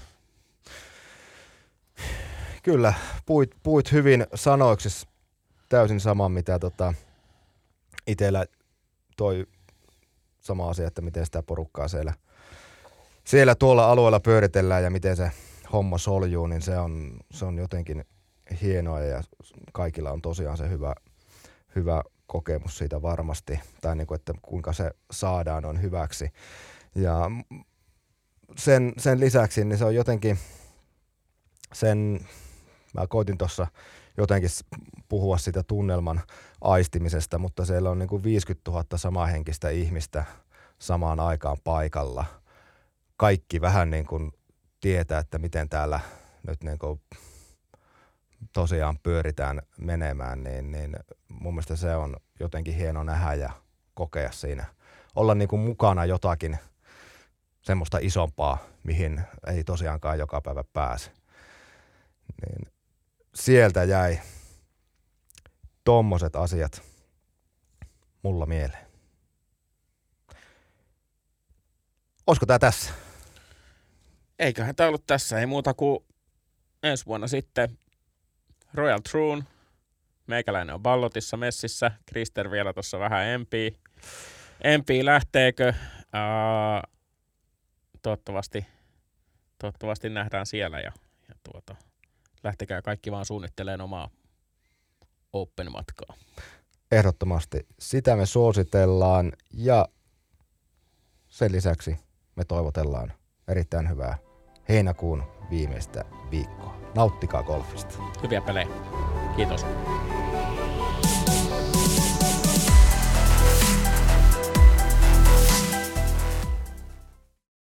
Kyllä, puit, puit hyvin sanoiksi, täysin sama, mitä tota, itsellä toi sama asia, että miten sitä porukkaa siellä, siellä tuolla alueella pyöritellään ja miten se homma soljuu, niin se on, se on jotenkin hienoa ja kaikilla on tosiaan se hyvä, hyvä kokemus siitä varmasti, tai niin kuin, että kuinka se saadaan on hyväksi. Ja sen, sen lisäksi niin se on jotenkin sen, mä koitin tuossa jotenkin puhua siitä tunnelman aistimisesta, mutta siellä on niin kuin viisikymmentätuhatta samanhenkistä ihmistä samaan aikaan paikalla. Kaikki vähän niin kuin tietää, että miten täällä nyt niin kuin tosiaan pyöritään menemään, niin, niin mun mielestä se on jotenkin hieno nähdä ja kokea siinä. Olla niin kuin mukana jotakin semmoista isompaa, mihin ei tosiaankaan joka päivä pääse. Niin sieltä jäi tommoset asiat mulla mieleen. Olisiko tää tässä? Eiköhän tää ollut tässä. Ei muuta kuin ensi vuonna sitten Royal Troon. Meikäläinen on Ballotissa messissä. Krister vielä tuossa vähän empii. Empii lähteekö? Ää, toivottavasti, toivottavasti nähdään siellä ja, ja tuota, lähtekää kaikki vaan suunnittelemaan omaa Open-matkaa. Ehdottomasti. Sitä me suositellaan ja sen lisäksi me toivotellaan erittäin hyvää heinäkuun viimeistä viikkoa. Nauttikaa golfista. Hyviä pelejä. Kiitos.